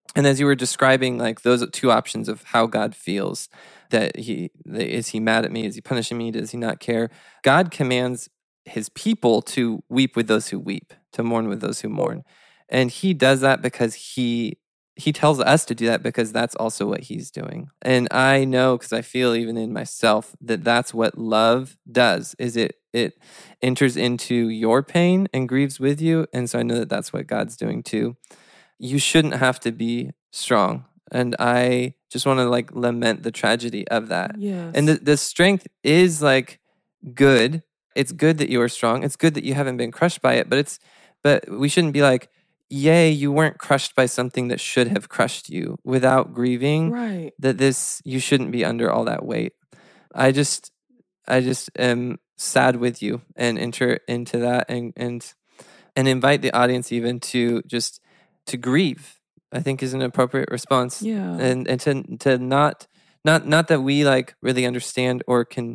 And as you were describing, like those two options of how God feels, that he that is he mad at me? Is he punishing me? Does he not care? God commands his people to weep with those who weep, to mourn with those who mourn. And he does that because he he tells us to do that because that's also what he's doing. And I know, because I feel even in myself, that that's what love does, is it it enters into your pain and grieves with you. And so I know that that's what God's doing too. You shouldn't have to be strong. And I just want to like lament the tragedy of that. Yes. And the, the strength is like good. It's good that you are strong. It's good that you haven't been crushed by it, but it's but we shouldn't be like, yay, you weren't crushed by something that should have crushed you, without grieving Right. that this you shouldn't be under all that weight. I just I just am sad with you and enter into that and and and invite the audience even to just to grieve, I think, is an appropriate response. Yeah. And and to to not not not that we like really understand or can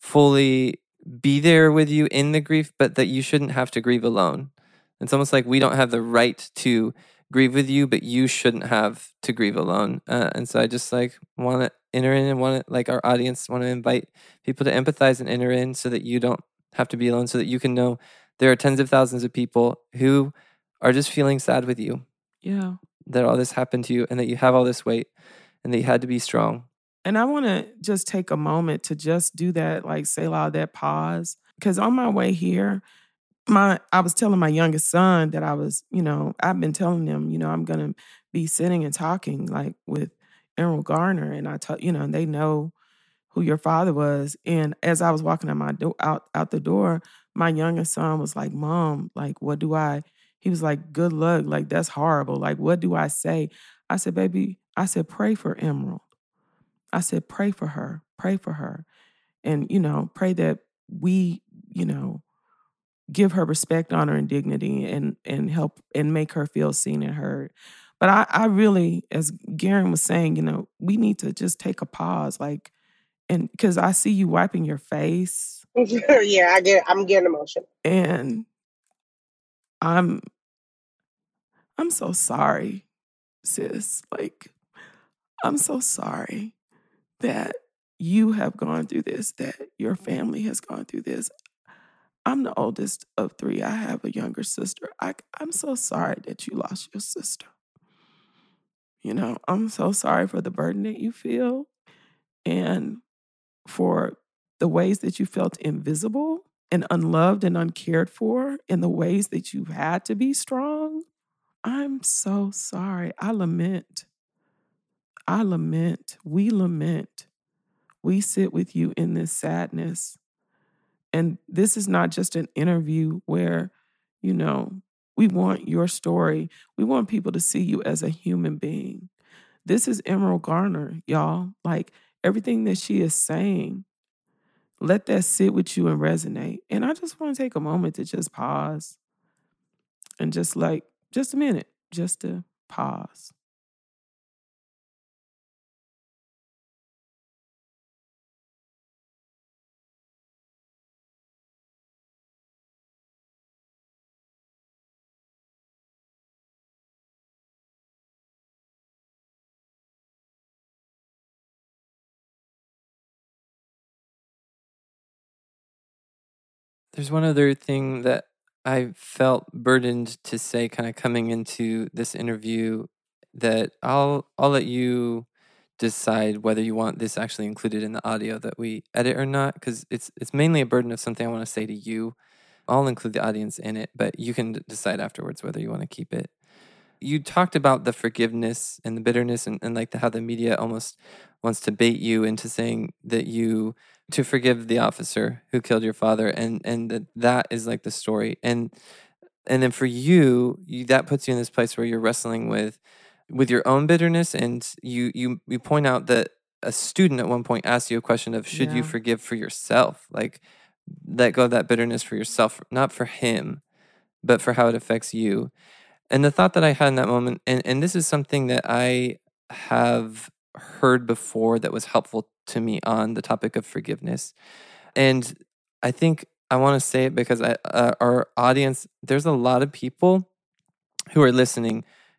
fully be there with you in the grief, but that you shouldn't have to grieve alone. It's almost like we don't have the right to grieve with you, but you shouldn't have to grieve alone. Uh, and so I just like want to enter in and want to like our audience want to invite people to empathize and enter in so that you don't have to be alone, so that you can know there are tens of thousands of people who are just feeling sad with you. Yeah. That all this happened to you and that you have all this weight and that you had to be strong. And I want to just take a moment to just do that, like say loud, that pause. Because on my way here, my I was telling my youngest son that I was, you know, I've been telling him, you know, I'm going to be sitting and talking like with Emerald Garner. And I tell, you know, they know who your father was. And as I was walking out my do- out out the door, my youngest son was like, Mom, like, what do I, he was like, good luck. Like, that's horrible. Like, what do I say? I said, baby, I said, pray for Emerald. I said, pray for her, pray for her. And, you know, pray that we, you know, give her respect, honor, and dignity and and help and make her feel seen and heard. But I, I really, as Garen was saying, you know, we need to just take a pause, like, and because I see you wiping your face. Yeah, I get I'm getting emotional. And I'm I'm so sorry, sis. Like, I'm so sorry that you have gone through this, that your family has gone through this. I'm the oldest of three. I have a younger sister. I, I'm so sorry that you lost your sister. You know, I'm so sorry for the burden that you feel and for the ways that you felt invisible and unloved and uncared for, and the ways that you had to be strong. I'm so sorry. I lament. I lament. We lament. We sit with you in this sadness. And this is not just an interview where, you know, we want your story. We want people to see you as a human being. This is Emerald Garner, y'all. Like, everything that she is saying, let that sit with you and resonate. And I just want to take a moment to just pause and just like, just a minute, just to pause. There's one other thing that I felt burdened to say kind of coming into this interview that I'll I'll let you decide whether you want this actually included in the audio that we edit or not, because it's it's mainly a burden of something I want to say to you. I'll include the audience in it, but you can d- decide afterwards whether you want to keep it. You talked about the forgiveness and the bitterness and, and like the, how the media almost wants to bait you into saying that you to forgive the officer who killed your father, and and that that is like the story. And and then for you, you that puts you in this place where you're wrestling with with your own bitterness, and you you you point out that a student at one point asked you a question of should you Yeah. forgive for yourself, like let go of that bitterness for yourself, not for him, but for how it affects you. And the thought that I had in that moment, and, and this is something that I have heard before that was helpful to me on the topic of forgiveness. And I think I want to say it because I, uh, our audience, there's a lot of people who are listening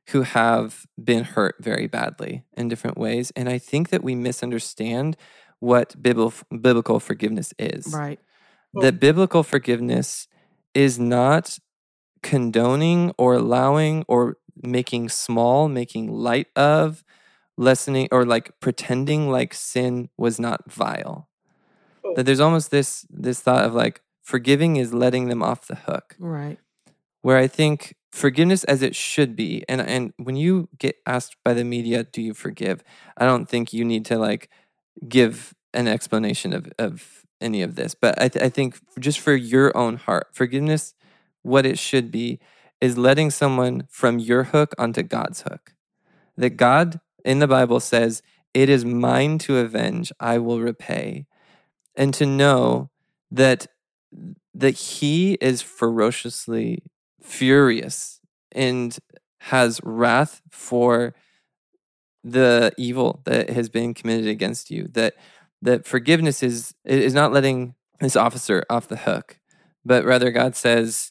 who have been hurt very badly in different ways. And I think that we misunderstand what bibl- biblical forgiveness is. Right. That biblical forgiveness is not condoning or allowing or making small, making light of, lessening, or like pretending like sin was not vile. That there's almost this this thought of like forgiving is letting them off the hook. Right. Where I think forgiveness as it should be, and and when you get asked by the media, do you forgive? I don't think you need to like give an explanation of, of any of this. But I, th- I think just for your own heart, forgiveness, what it should be, is letting someone from your hook onto God's hook. That God in the Bible says, "It is mine to avenge, I will repay." And to know that that he is ferociously furious and has wrath for the evil that has been committed against you. That that forgiveness is is not letting this officer off the hook, but rather God says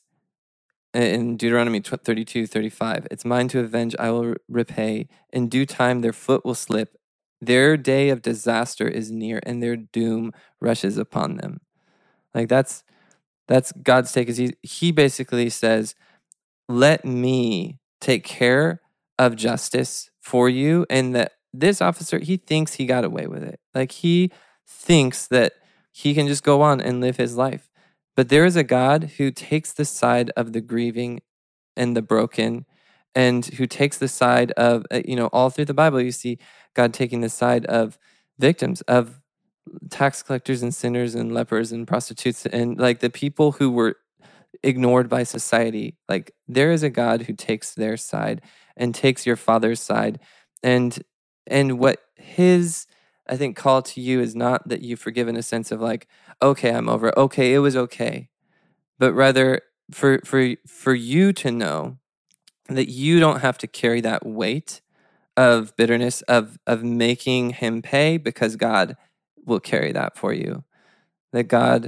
in Deuteronomy thirty-two thirty-five, "It's mine to avenge, I will repay. In due time their foot will slip. Their day of disaster is near, and their doom rushes upon them." Like that's that's God's take. Is he he basically says, "Let me take care of justice for you," and that this officer, he thinks he got away with it. Like he thinks that he can just go on and live his life. But there is a God who takes the side of the grieving and the broken, and who takes the side of, you know, all through the Bible, you see God taking the side of victims, of tax collectors and sinners and lepers and prostitutes and like the people who were ignored by society. Like there is a God who takes their side and takes your Father's side. And and what his, I think, call to you is not that you forgive in a sense of like, okay, I'm over it. Okay, it was okay. But rather for for for you to know that you don't have to carry that weight of bitterness, of of making him pay, because God will carry that for you. That God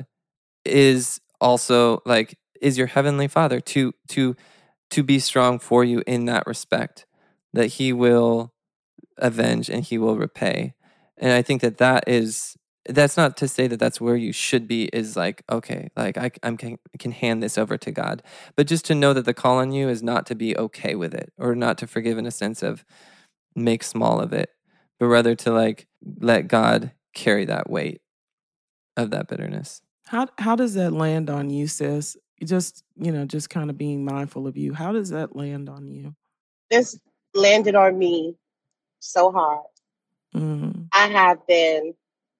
is also like is your heavenly Father to to to be strong for you in that respect. That he will avenge and he will repay. And I think that that is, that's not to say that that's where you should be, is like, okay, like I I'm, can, can hand this over to God. But just to know that the call on you is not to be okay with it, or not to forgive in a sense of make small of it, but rather to like let God carry that weight of that bitterness. How how does that land on you, sis? Just, you know, just kind of being mindful of you. How does that land on you? This landed on me so hard. Mm, I have been,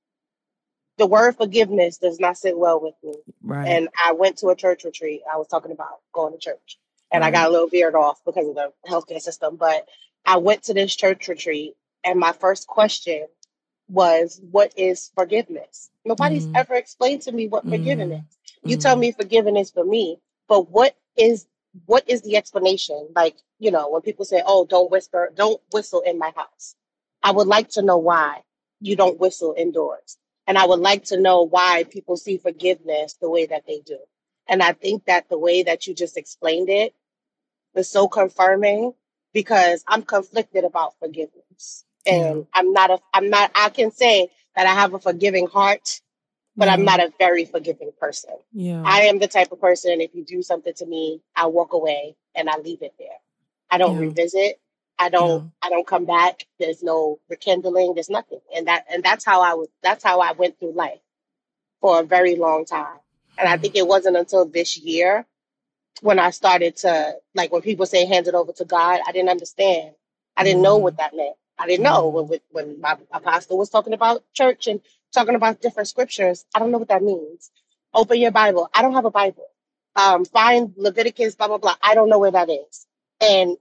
the word forgiveness does not sit well with me. right. And I went to a church retreat. I was talking about going to church. And I Right. got a little veered off because of the healthcare system. But I went to this church retreat, and my first question was, what is forgiveness? Nobody's Mm, ever explained to me what forgiving mm, is. You tell mm, me forgiving is for me, but what is what is the explanation? Like, you know, when people say, "Oh, don't whisper, don't whistle in my house," I would like to know why you don't whistle indoors, and I would like to know why people see forgiveness the way that they do. And I think that the way that you just explained it was so confirming, because I'm conflicted about forgiveness. yeah. And I'm not a I'm not I can say that I have a forgiving heart, but I'm Yeah. not a very forgiving person. Yeah. I am the type of person, if you do something to me, I walk away and I leave it there. I don't Yeah. revisit. I don't Yeah. I don't come back. There's no rekindling, there's nothing. And that and that's how I was that's how I went through life for a very long time. And I Mm, think it wasn't until this year when I started to, like, when people say hand it over to God, I didn't understand. I didn't know what mm, that meant. I didn't know mm, when, when my apostle was talking about church and talking about different scriptures. I don't know what that means. Open your Bible. I don't have a Bible. Um, find Leviticus, blah, blah, blah. I don't know where that is. And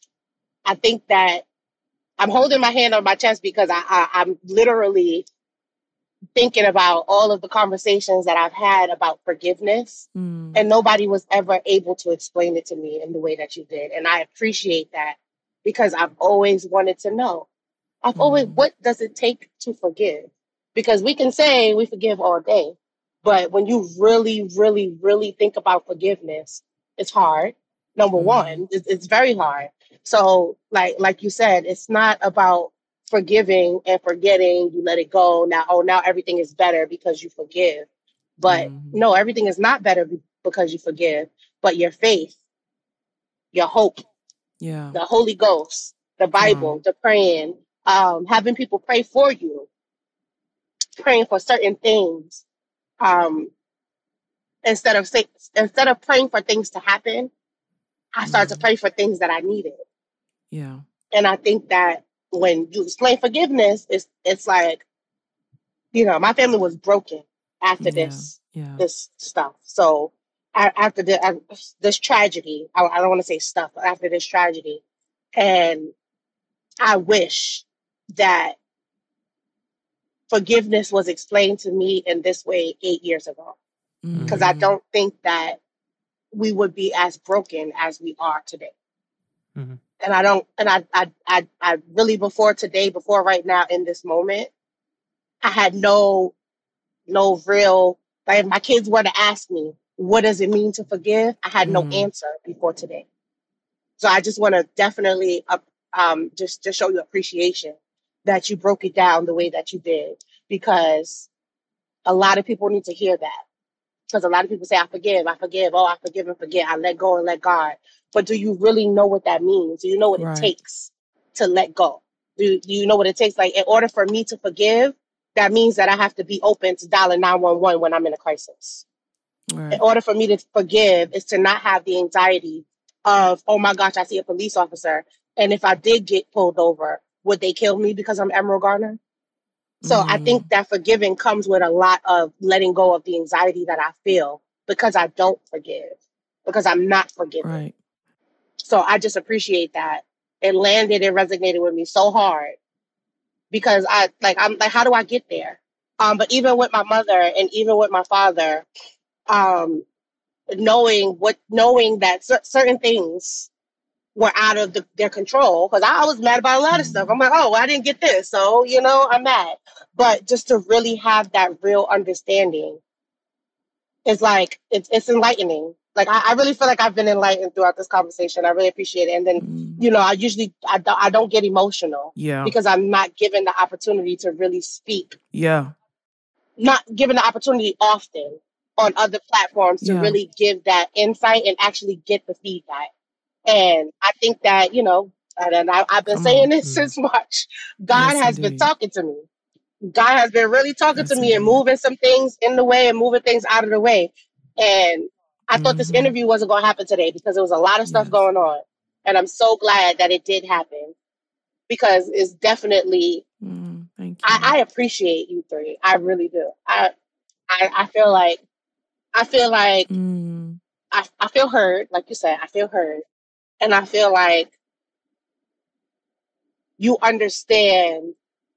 I think that I'm holding my hand on my chest because I, I, I'm literally thinking about all of the conversations that I've had about forgiveness, mm, and nobody was ever able to explain it to me in the way that you did. And I appreciate that, because I've always wanted to know. I've always, mm, what does it take to forgive? Because we can say we forgive all day, but when you really, really, really think about forgiveness, it's hard. Number mm, one, it's, it's very hard. So like like you said, it's not about forgiving and forgetting, you let it go. Now, oh, now everything is better because you forgive. But Mhm. no, everything is not better be- because you forgive. But your faith, your hope, Yeah. the Holy Ghost, the Come Bible, on. the praying, um, having people pray for you, praying for certain things. Um, instead of say, instead of praying for things to happen, I started to Mhm. pray for things that I needed. Yeah. And I think that when you explain forgiveness, it's it's like, you know, my family was broken after Yeah. this Yeah. this stuff. So a- after the, uh, this tragedy, I, I don't want to say stuff, but after this tragedy, and I wish that forgiveness was explained to me in this way eight years ago, because I Mhm. don't think that we would be as broken as we are today. Mm-hmm. And I don't, and I, I, I, I really before today, before right now in this moment, I had no, no real, like if my kids were to ask me, what does it mean to forgive? I had no Mm. answer before today. So I just want to definitely, uh, um, just, just show you appreciation that you broke it down the way that you did, because a lot of people need to hear that. Because a lot of people say, I forgive, I forgive, oh, I forgive and forget, I let go and let God. But do you really know what that means? Do you know what it Right. takes to let go? Do, do you know what it takes? Like, in order for me to forgive, that means that I have to be open to dialing nine one one when I'm in a crisis. In Right. order for me to forgive is to not have the anxiety of, oh my gosh, I see a police officer. And if I did get pulled over, would they kill me because I'm Emerald Garner? So I think Mm. that forgiving comes with a lot of letting go of the anxiety that I feel because I don't forgive, because I'm not forgiving. Right. So I just appreciate that. It landed and resonated with me so hard because I like, I'm like, how do I get there? Um, but even with my mother and even with my father, um, knowing what, knowing that cer- certain things were out of the, their control, because I was mad about a lot of stuff. Mhm. I'm like, oh, well, I didn't get this, so you know, I'm mad. But just to really have that real understanding is like it's it's enlightening. Like I, I really feel like I've been enlightened throughout this conversation. I really appreciate it. And then Mm. you know, I usually I don't, I don't get emotional Yeah. because I'm not given the opportunity to really speak, Yeah. not given the opportunity often on other platforms to Yeah. really give that insight and actually get the feedback. And I think that, you know, and I, I've been Come saying on. this Mm. since March, God Yes, has been indeed. talking to me. God has been really talking to Yes, me and indeed. moving some things in the way and moving things out of the way. And I thought this Mhm. interview wasn't going to happen today because there was a lot of stuff Yes. going on. And I'm so glad that it did happen because it's definitely, Mm. Thank I, you. I appreciate you three. I really do. I, I, I feel like, I feel like, Mm. I, I feel heard. Like you said, I feel heard. And I feel like you understand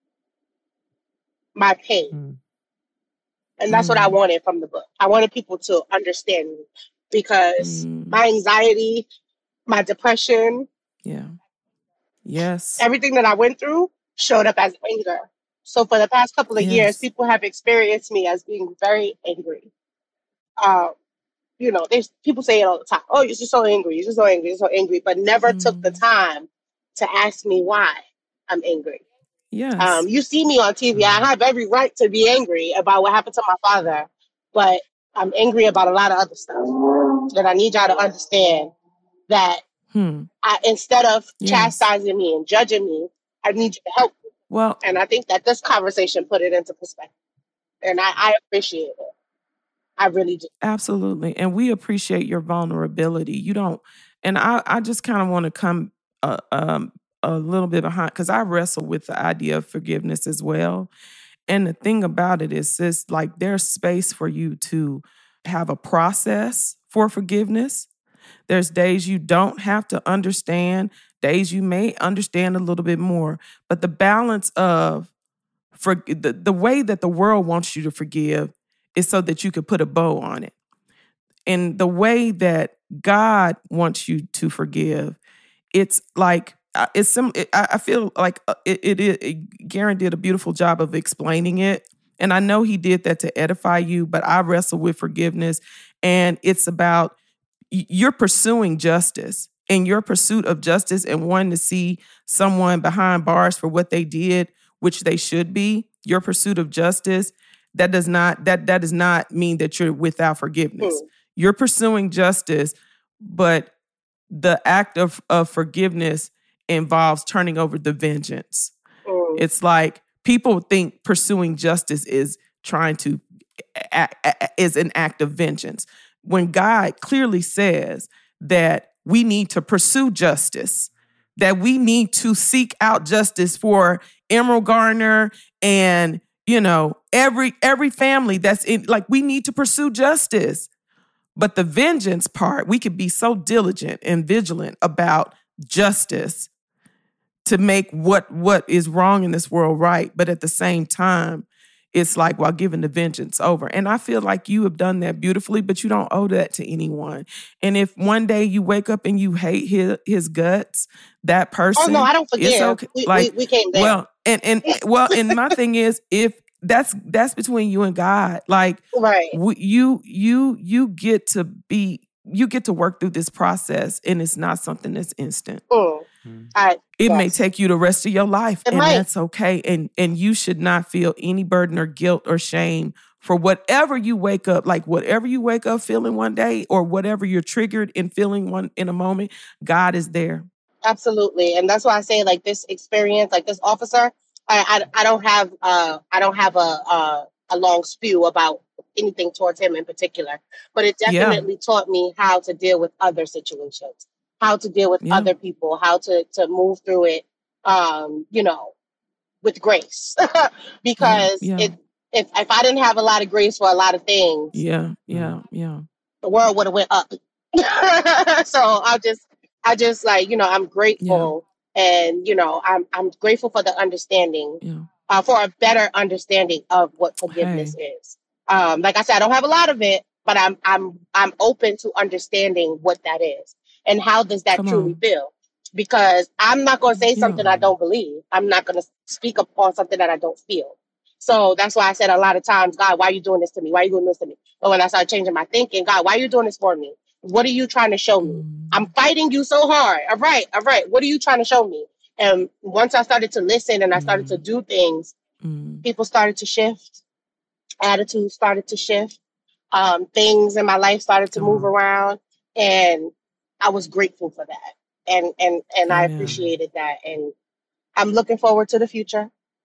my pain. Mm. And that's what I Mm. wanted from the book. I wanted people to understand me because Mm. my anxiety, my depression, Yeah. Yes. everything that I went through showed up as anger. So for the past couple of years, Yes. people have experienced me as being very angry. Um, you know, there's people say it all the time. Oh, you're just so angry. You're just so angry. You're so angry, but never took the Mm. time to ask me why I'm angry. Yes. Um, you see me on T V. I Mm. have every right to be angry about what happened to my father, but I'm angry about a lot of other stuff. And I need y'all to understand that Hmm. I, instead of Yes. chastising me and judging me, I need you to help me. Well, And I think that this conversation put it into perspective. And I, I appreciate it. I really do. absolutely. And we appreciate your vulnerability. You don't, and I, I just kind of want to come uh, um, a little bit behind because I wrestle with the idea of forgiveness as well. And the thing about it is, this like there's space for you to have a process for forgiveness. There's days you don't have to understand, days you may understand a little bit more, but the balance of for the, the way that the world wants you to forgive is so that you could put a bow on it. And the way that God wants you to forgive, it's like uh, it's some. It, I I feel like uh, it, it, it. Garen did a beautiful job of explaining it, and I know he did that to edify you. But I wrestle with forgiveness, and it's about y- you're pursuing justice, in your pursuit of justice and wanting to see someone behind bars for what they did, which they should be, your pursuit of justice, that does not that that does not mean that you're without forgiveness. Mm. You're pursuing justice, but the act of, of forgiveness involves turning over the vengeance. Mm. It's like people think pursuing justice is trying to a, a, is an act of vengeance. When God clearly says that we need to pursue justice, that we need to seek out justice for Emerald Garner and, you know, every every family that's in, like, we need to pursue justice. But the vengeance part, we could be so diligent and vigilant about justice to make what what is wrong in this world right. But at the same time, it's like while giving the vengeance over. And I feel like you have done that beautifully, but you don't owe that to anyone. And if one day you wake up and you hate his, his guts, that person. Oh, no, I don't forgive. It's okay. We, like, we, we came there. Well, and, and, well, and my thing is, if that's, that's between you and God, like, right. w- you, you, you get to be, you get to work through this process, and it's not something that's instant. Mm. Mm. I, It yes. may take you the rest of your life, It and might. that's okay. And and you should not feel any burden or guilt or shame for whatever you wake up, like whatever you wake up feeling one day, or whatever you're triggered in feeling one in a moment. God is there. Absolutely. And that's why I say, like, this experience, like this officer, I I, I don't have uh I don't have a, a a long spew about anything towards him in particular, but it Yeah. definitely taught me how to deal with other situations, how to deal with Yeah. other people, how to to move through it, um, you know, with grace. Because Yeah. it if if I didn't have a lot of grace for a lot of things, Yeah. Yeah. Yeah. the world would have went up. So I just, I just like, you know, I'm grateful, and you know, I'm I'm grateful for the understanding, Yeah. uh, for a better understanding of what forgiveness is. Um, like I said, I don't have a lot of it, but I'm I'm I'm open to understanding what that is and how does that Come truly on. feel. Because I'm not going to say Yeah. something I don't believe. I'm not going to speak upon something that I don't feel. So that's why I said a lot of times, God, why are you doing this to me? Why are you doing this to me? But when I started changing my thinking, God, why are you doing this for me? What are you trying to show me? Mm. I'm fighting you so hard. All right, all right. What are you trying to show me? And once I started to listen and I started to Mm. do things, Mm. people started to shift. Attitudes started to shift. Um, things in my life started to Come move on. around, and I was grateful for that. And and and I Amen. appreciated that. And I'm looking forward to the future.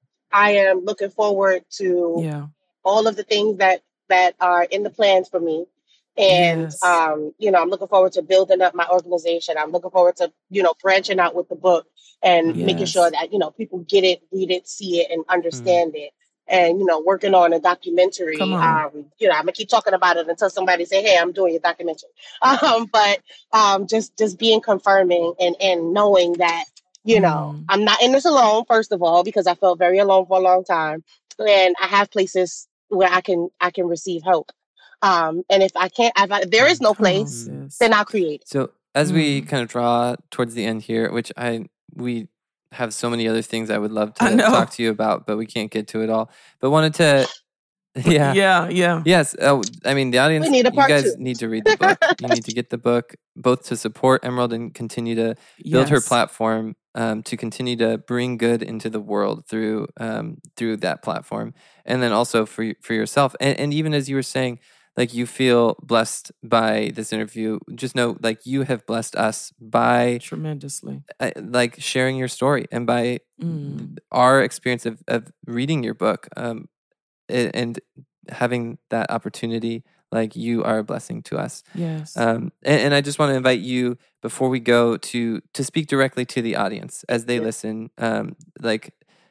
I am looking forward to Yeah. all of the things that that are in the plans for me. And Yes. um, you know, I'm looking forward to building up my organization. I'm looking forward to, you know, branching out with the book and Mhm. making sure Yes. that, you know, people get it, read it, see it, and Mhm. understand it. And, you know, working on a documentary. Come on. Um, you know, I'm gonna keep talking about it until somebody say, "Hey, I'm doing a documentary." Um, but um, just just being confirming and and knowing that, you know, Mm. I'm not in this alone. First of all, because I felt very alone for a long time, and I have places where I can I can receive help. Um, and if I can't, if, I, if there is no Come on, place, sis. then I'll create it. So as we Mm. kind of draw towards the end here, which I we have so many other things I would love I to know. talk to you about, but we can't get to it all. But wanted to, yeah, Yeah. Yeah. yes. Uh, I mean, the We audience, need a you part guys two. need to read the book. You need to get the book, both to support Emerald and continue to build her Yes. platform, um, to continue to bring good into the world through um, through that platform, and then also for y- for yourself. And, and even as you were saying, like you feel blessed by this interview, just know like you have blessed us by Tremendously. uh, like sharing your story and by Mm. our experience of, of reading your book, um, a- and having that opportunity. Like you are a blessing to us. Yes. Um, and, and I just want to invite you before we go to to speak directly to the audience as they Yeah. listen. Um, like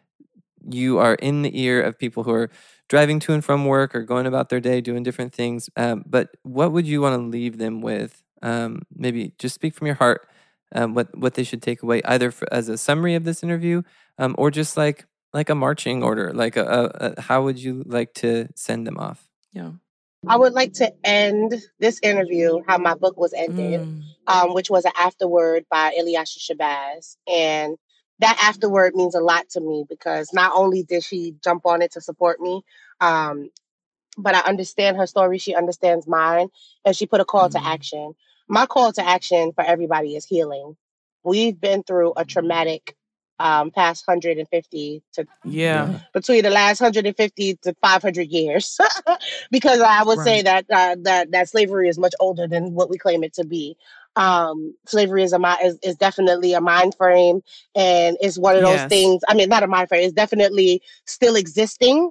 you are in the ear of people who are driving to and from work or going about their day doing different things. Um, but what would you want to leave them with? Um, maybe just speak from your heart. Um, what what they should take away, either for, as a summary of this interview, um, or just like like a marching order. Like a, a, a how would you like to send them off? Yeah. I would like to end this interview how my book was ended, Mm. um, which was an afterword by Ilyasha Shabazz. And that afterword means a lot to me because not only did she jump on it to support me, um, but I understand her story. She understands mine. And she put a call to Mm. action. my call to action for everybody is healing. We've been through a traumatic um, past one hundred fifty to Yeah. Yeah. between the last one hundred fifty to five hundred years, because I would say Right. that uh, that that slavery is much older than what we claim it to be. Um, slavery is a mi- is, is definitely a mind frame, and it's one of those Yes. things. I mean, not a mind frame. It's definitely still existing,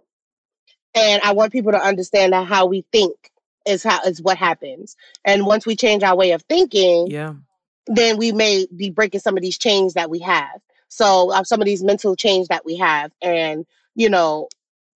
and I want people to understand that how we think is how is what happens. And once we change our way of thinking, Yeah. then we may be breaking some of these chains that we have. So uh, some of these mental chains that we have, and you know,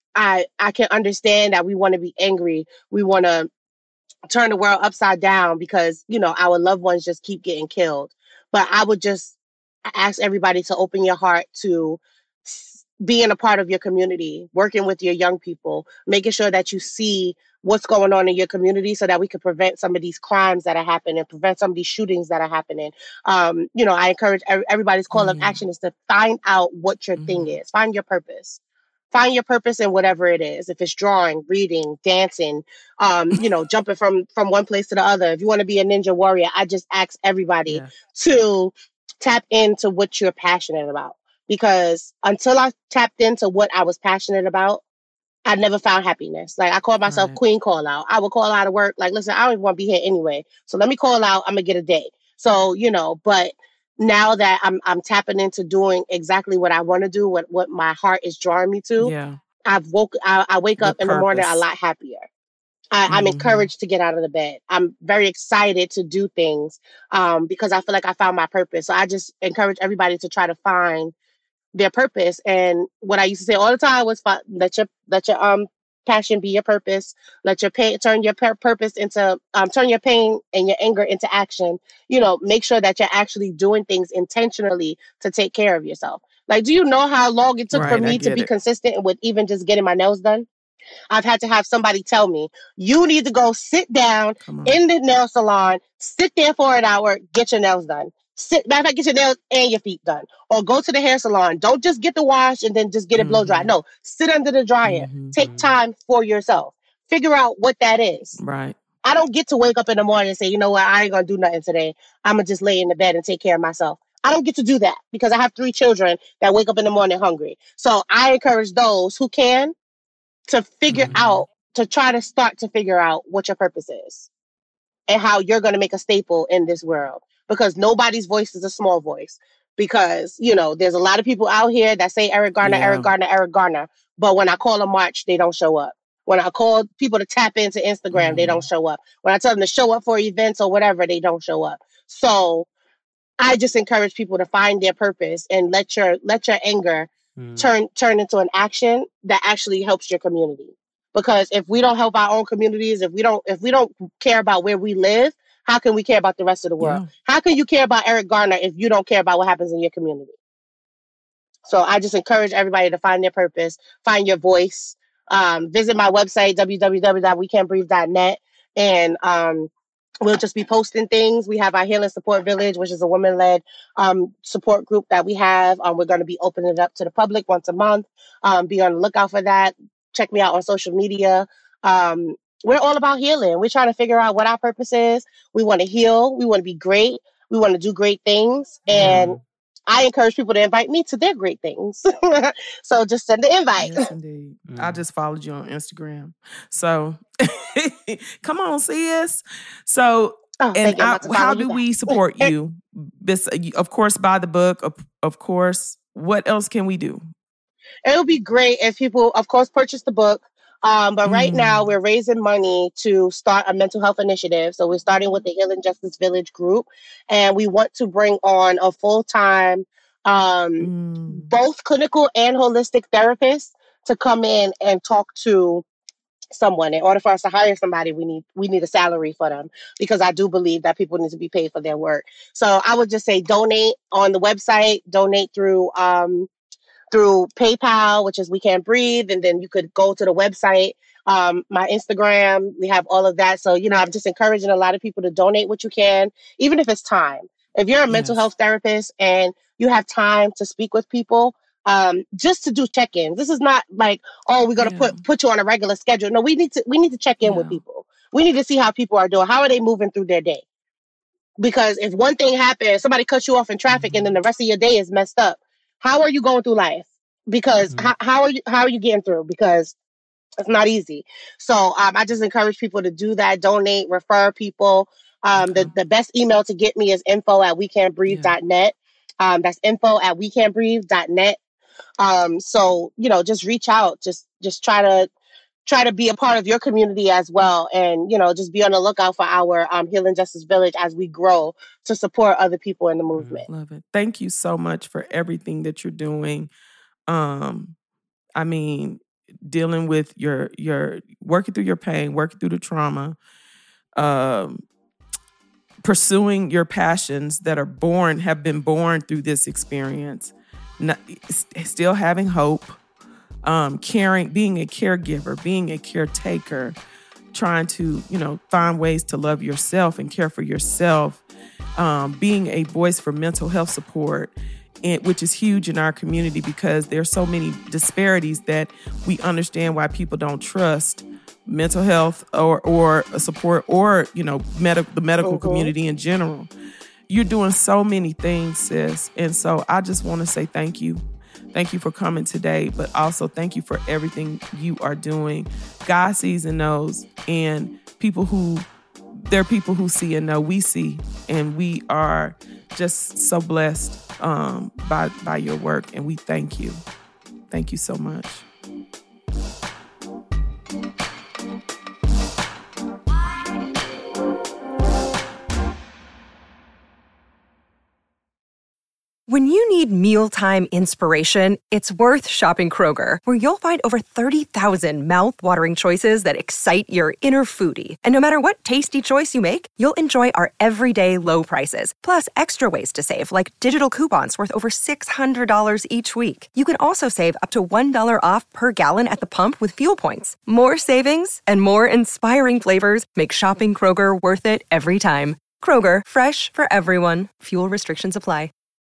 I I can understand that we want to be angry. We want to turn the world upside down because you know our loved ones just keep getting killed. But I would just ask everybody to open your heart to s- being a part of your community, working with your young people, making sure that you see what's going on in your community so that we can prevent some of these crimes that are happening, prevent some of these shootings that are happening. Um, you know, I encourage ev- everybody's call of Mm. action is to find out what your thing Mhm. is, find your purpose. Find your purpose in whatever it is. If it's drawing, reading, dancing, um, you know, jumping from from one place to the other. If you want to be a ninja warrior, I just ask everybody Yeah. to tap into what you're passionate about. Because until I tapped into what I was passionate about, I never found happiness. Like I called myself Right. Queen Call Out. I would call out of work, like, listen, I don't even want to be here anyway. So let me call out. I'm gonna get a day. So, you know, but now that I'm I'm tapping into doing exactly what I want to do, what what my heart is drawing me to, Yeah. I've woke I, I wake up With in the morning a purpose. lot happier. I, I'm Mhm. encouraged to get out of the bed. I'm very excited to do things um, because I feel like I found my purpose. So I just encourage everybody to try to find their purpose. And what I used to say all the time was, fi- let your let your um passion be your purpose. Let your pain turn your pur- purpose into um, turn your pain and your anger into action. You know, make sure that you're actually doing things intentionally to take care of yourself. Like, do you know how long it took for Right. I me to get be it. consistent with even just getting my nails done? I've had to have somebody tell me, you need to go sit down Come on. in the nail salon, sit there for an hour, get your nails done. Sit, matter of fact, get your nails and your feet done. Or go to the hair salon. Don't just get the wash and then just get it blow dry. Mhm. No, sit under the dryer. Mhm. Take time for yourself. Figure out what that is. Right. I don't get to wake up in the morning and say, you know what, I ain't gonna do nothing today. I'm gonna just lay in the bed and take care of myself. I don't get to do that because I have three children that wake up in the morning hungry. So I encourage those who can to figure Mhm. out, to try to start to figure out what your purpose is and how you're going to make a staple in this world, because nobody's voice is a small voice. Because you know there's a lot of people out here that say Eric Garner, Eric Yeah. Garner, Eric Garner, but when I call a march, they don't show up. When I call people to tap into Instagram, they don't Mhm. show up. When I tell them to show up for events or whatever, they don't show up. So I just encourage people to find their purpose and let your let your anger Mm. turn turn into an action that actually helps your community. Because if we don't help our own communities, if we don't if we don't care about where we live, how can we care about the rest of the world? Yeah. How can you care about Eric Garner if you don't care about what happens in your community? So I just encourage everybody to find their purpose, find your voice. Um, visit my website, w w w dot we can't breathe dot net, and um, we'll just be posting things. We have our Healing Support Village, which is a woman led um, support group that we have. Um, we're going to be opening it up to the public once a month. Um, be on the lookout for that. Check me out on social media. Um, we're all about healing. We're trying to figure out what our purpose is. We want to heal. We want to be great. We want to do great things. Yeah. And I encourage people to invite me to their great things. So just send the invite. Yes, indeed. I Mm. just followed you on Instagram. So come on, sis. So, Oh, and thank you. I'm I, about to follow how you do back. we support you? Bes- Of course, buy the book. Of, of course. What else can we do? It would be great if people, of course, purchase the book. Um, but right now, Mm. we're raising money to start a mental health initiative. So we're starting with the Healing Justice Village group, and we want to bring on a full time, um, Mm. both clinical and holistic therapist to come in and talk to someone. In order for us to hire somebody, we need we need a salary for them, because I do believe that people need to be paid for their work. So I would just say donate on the website, donate through um, through PayPal, which is We Can't Breathe, and then you could go to the website, um, my Instagram. We have all of that. So you know, I'm just encouraging a lot of people to donate what you can, even if it's time. If you're a mental Yes. health therapist and you have time to speak with people, um, just to do check-ins. This is not like, oh, we're gonna Yeah. put put you on a regular schedule. No, we need to we need to check in with Yeah. people. We need to see how people are doing. How are they moving through their day? Because if one thing happens, somebody cuts you off in traffic and then the rest of your day is messed up, how are you going through life? Because Mhm. how, how are you how are you getting through? Because it's not easy. So um, I just encourage people to do that, donate, refer people. Um, Okay. the, the best email to get me is info at we can't breathe dot net. Um, that's info at we can't breathe dot net. Um, so, you know, just reach out. Just just try to try to be a part of your community as well. And, you know, just be on the lookout for our um, Healing Justice Village as we grow to support other people in the movement. Love it. Thank you so much for everything that you're doing. Um, I mean, dealing with your your working through your pain, working through the trauma, um, pursuing your passions that are born, have been born through this experience, not, still having hope, um, caring, being a caregiver, being a caretaker, trying to, you know, find ways to love yourself and care for yourself, um, being a voice for mental health support, and, which is huge in our community because there are so many disparities that we understand why people don't trust mental health or or support or, you know, med- the medical Mm-hmm. community in general. You're doing so many things, sis. And so I just want to say thank you. Thank you for coming today, but also thank you for everything you are doing. God sees and knows, and people who, there are people who see and know we see, and we are just so blessed um, by, by your work, and we thank you. Thank you so much. When you need mealtime inspiration, it's worth shopping Kroger, where you'll find over thirty thousand mouth-watering choices that excite your inner foodie. And no matter what tasty choice you make, you'll enjoy our everyday low prices, plus extra ways to save, like digital coupons worth over six hundred dollars each week. You can also save up to one dollar off per gallon at the pump with fuel points. More savings and more inspiring flavors make shopping Kroger worth it every time. Kroger, fresh for everyone. Fuel restrictions apply.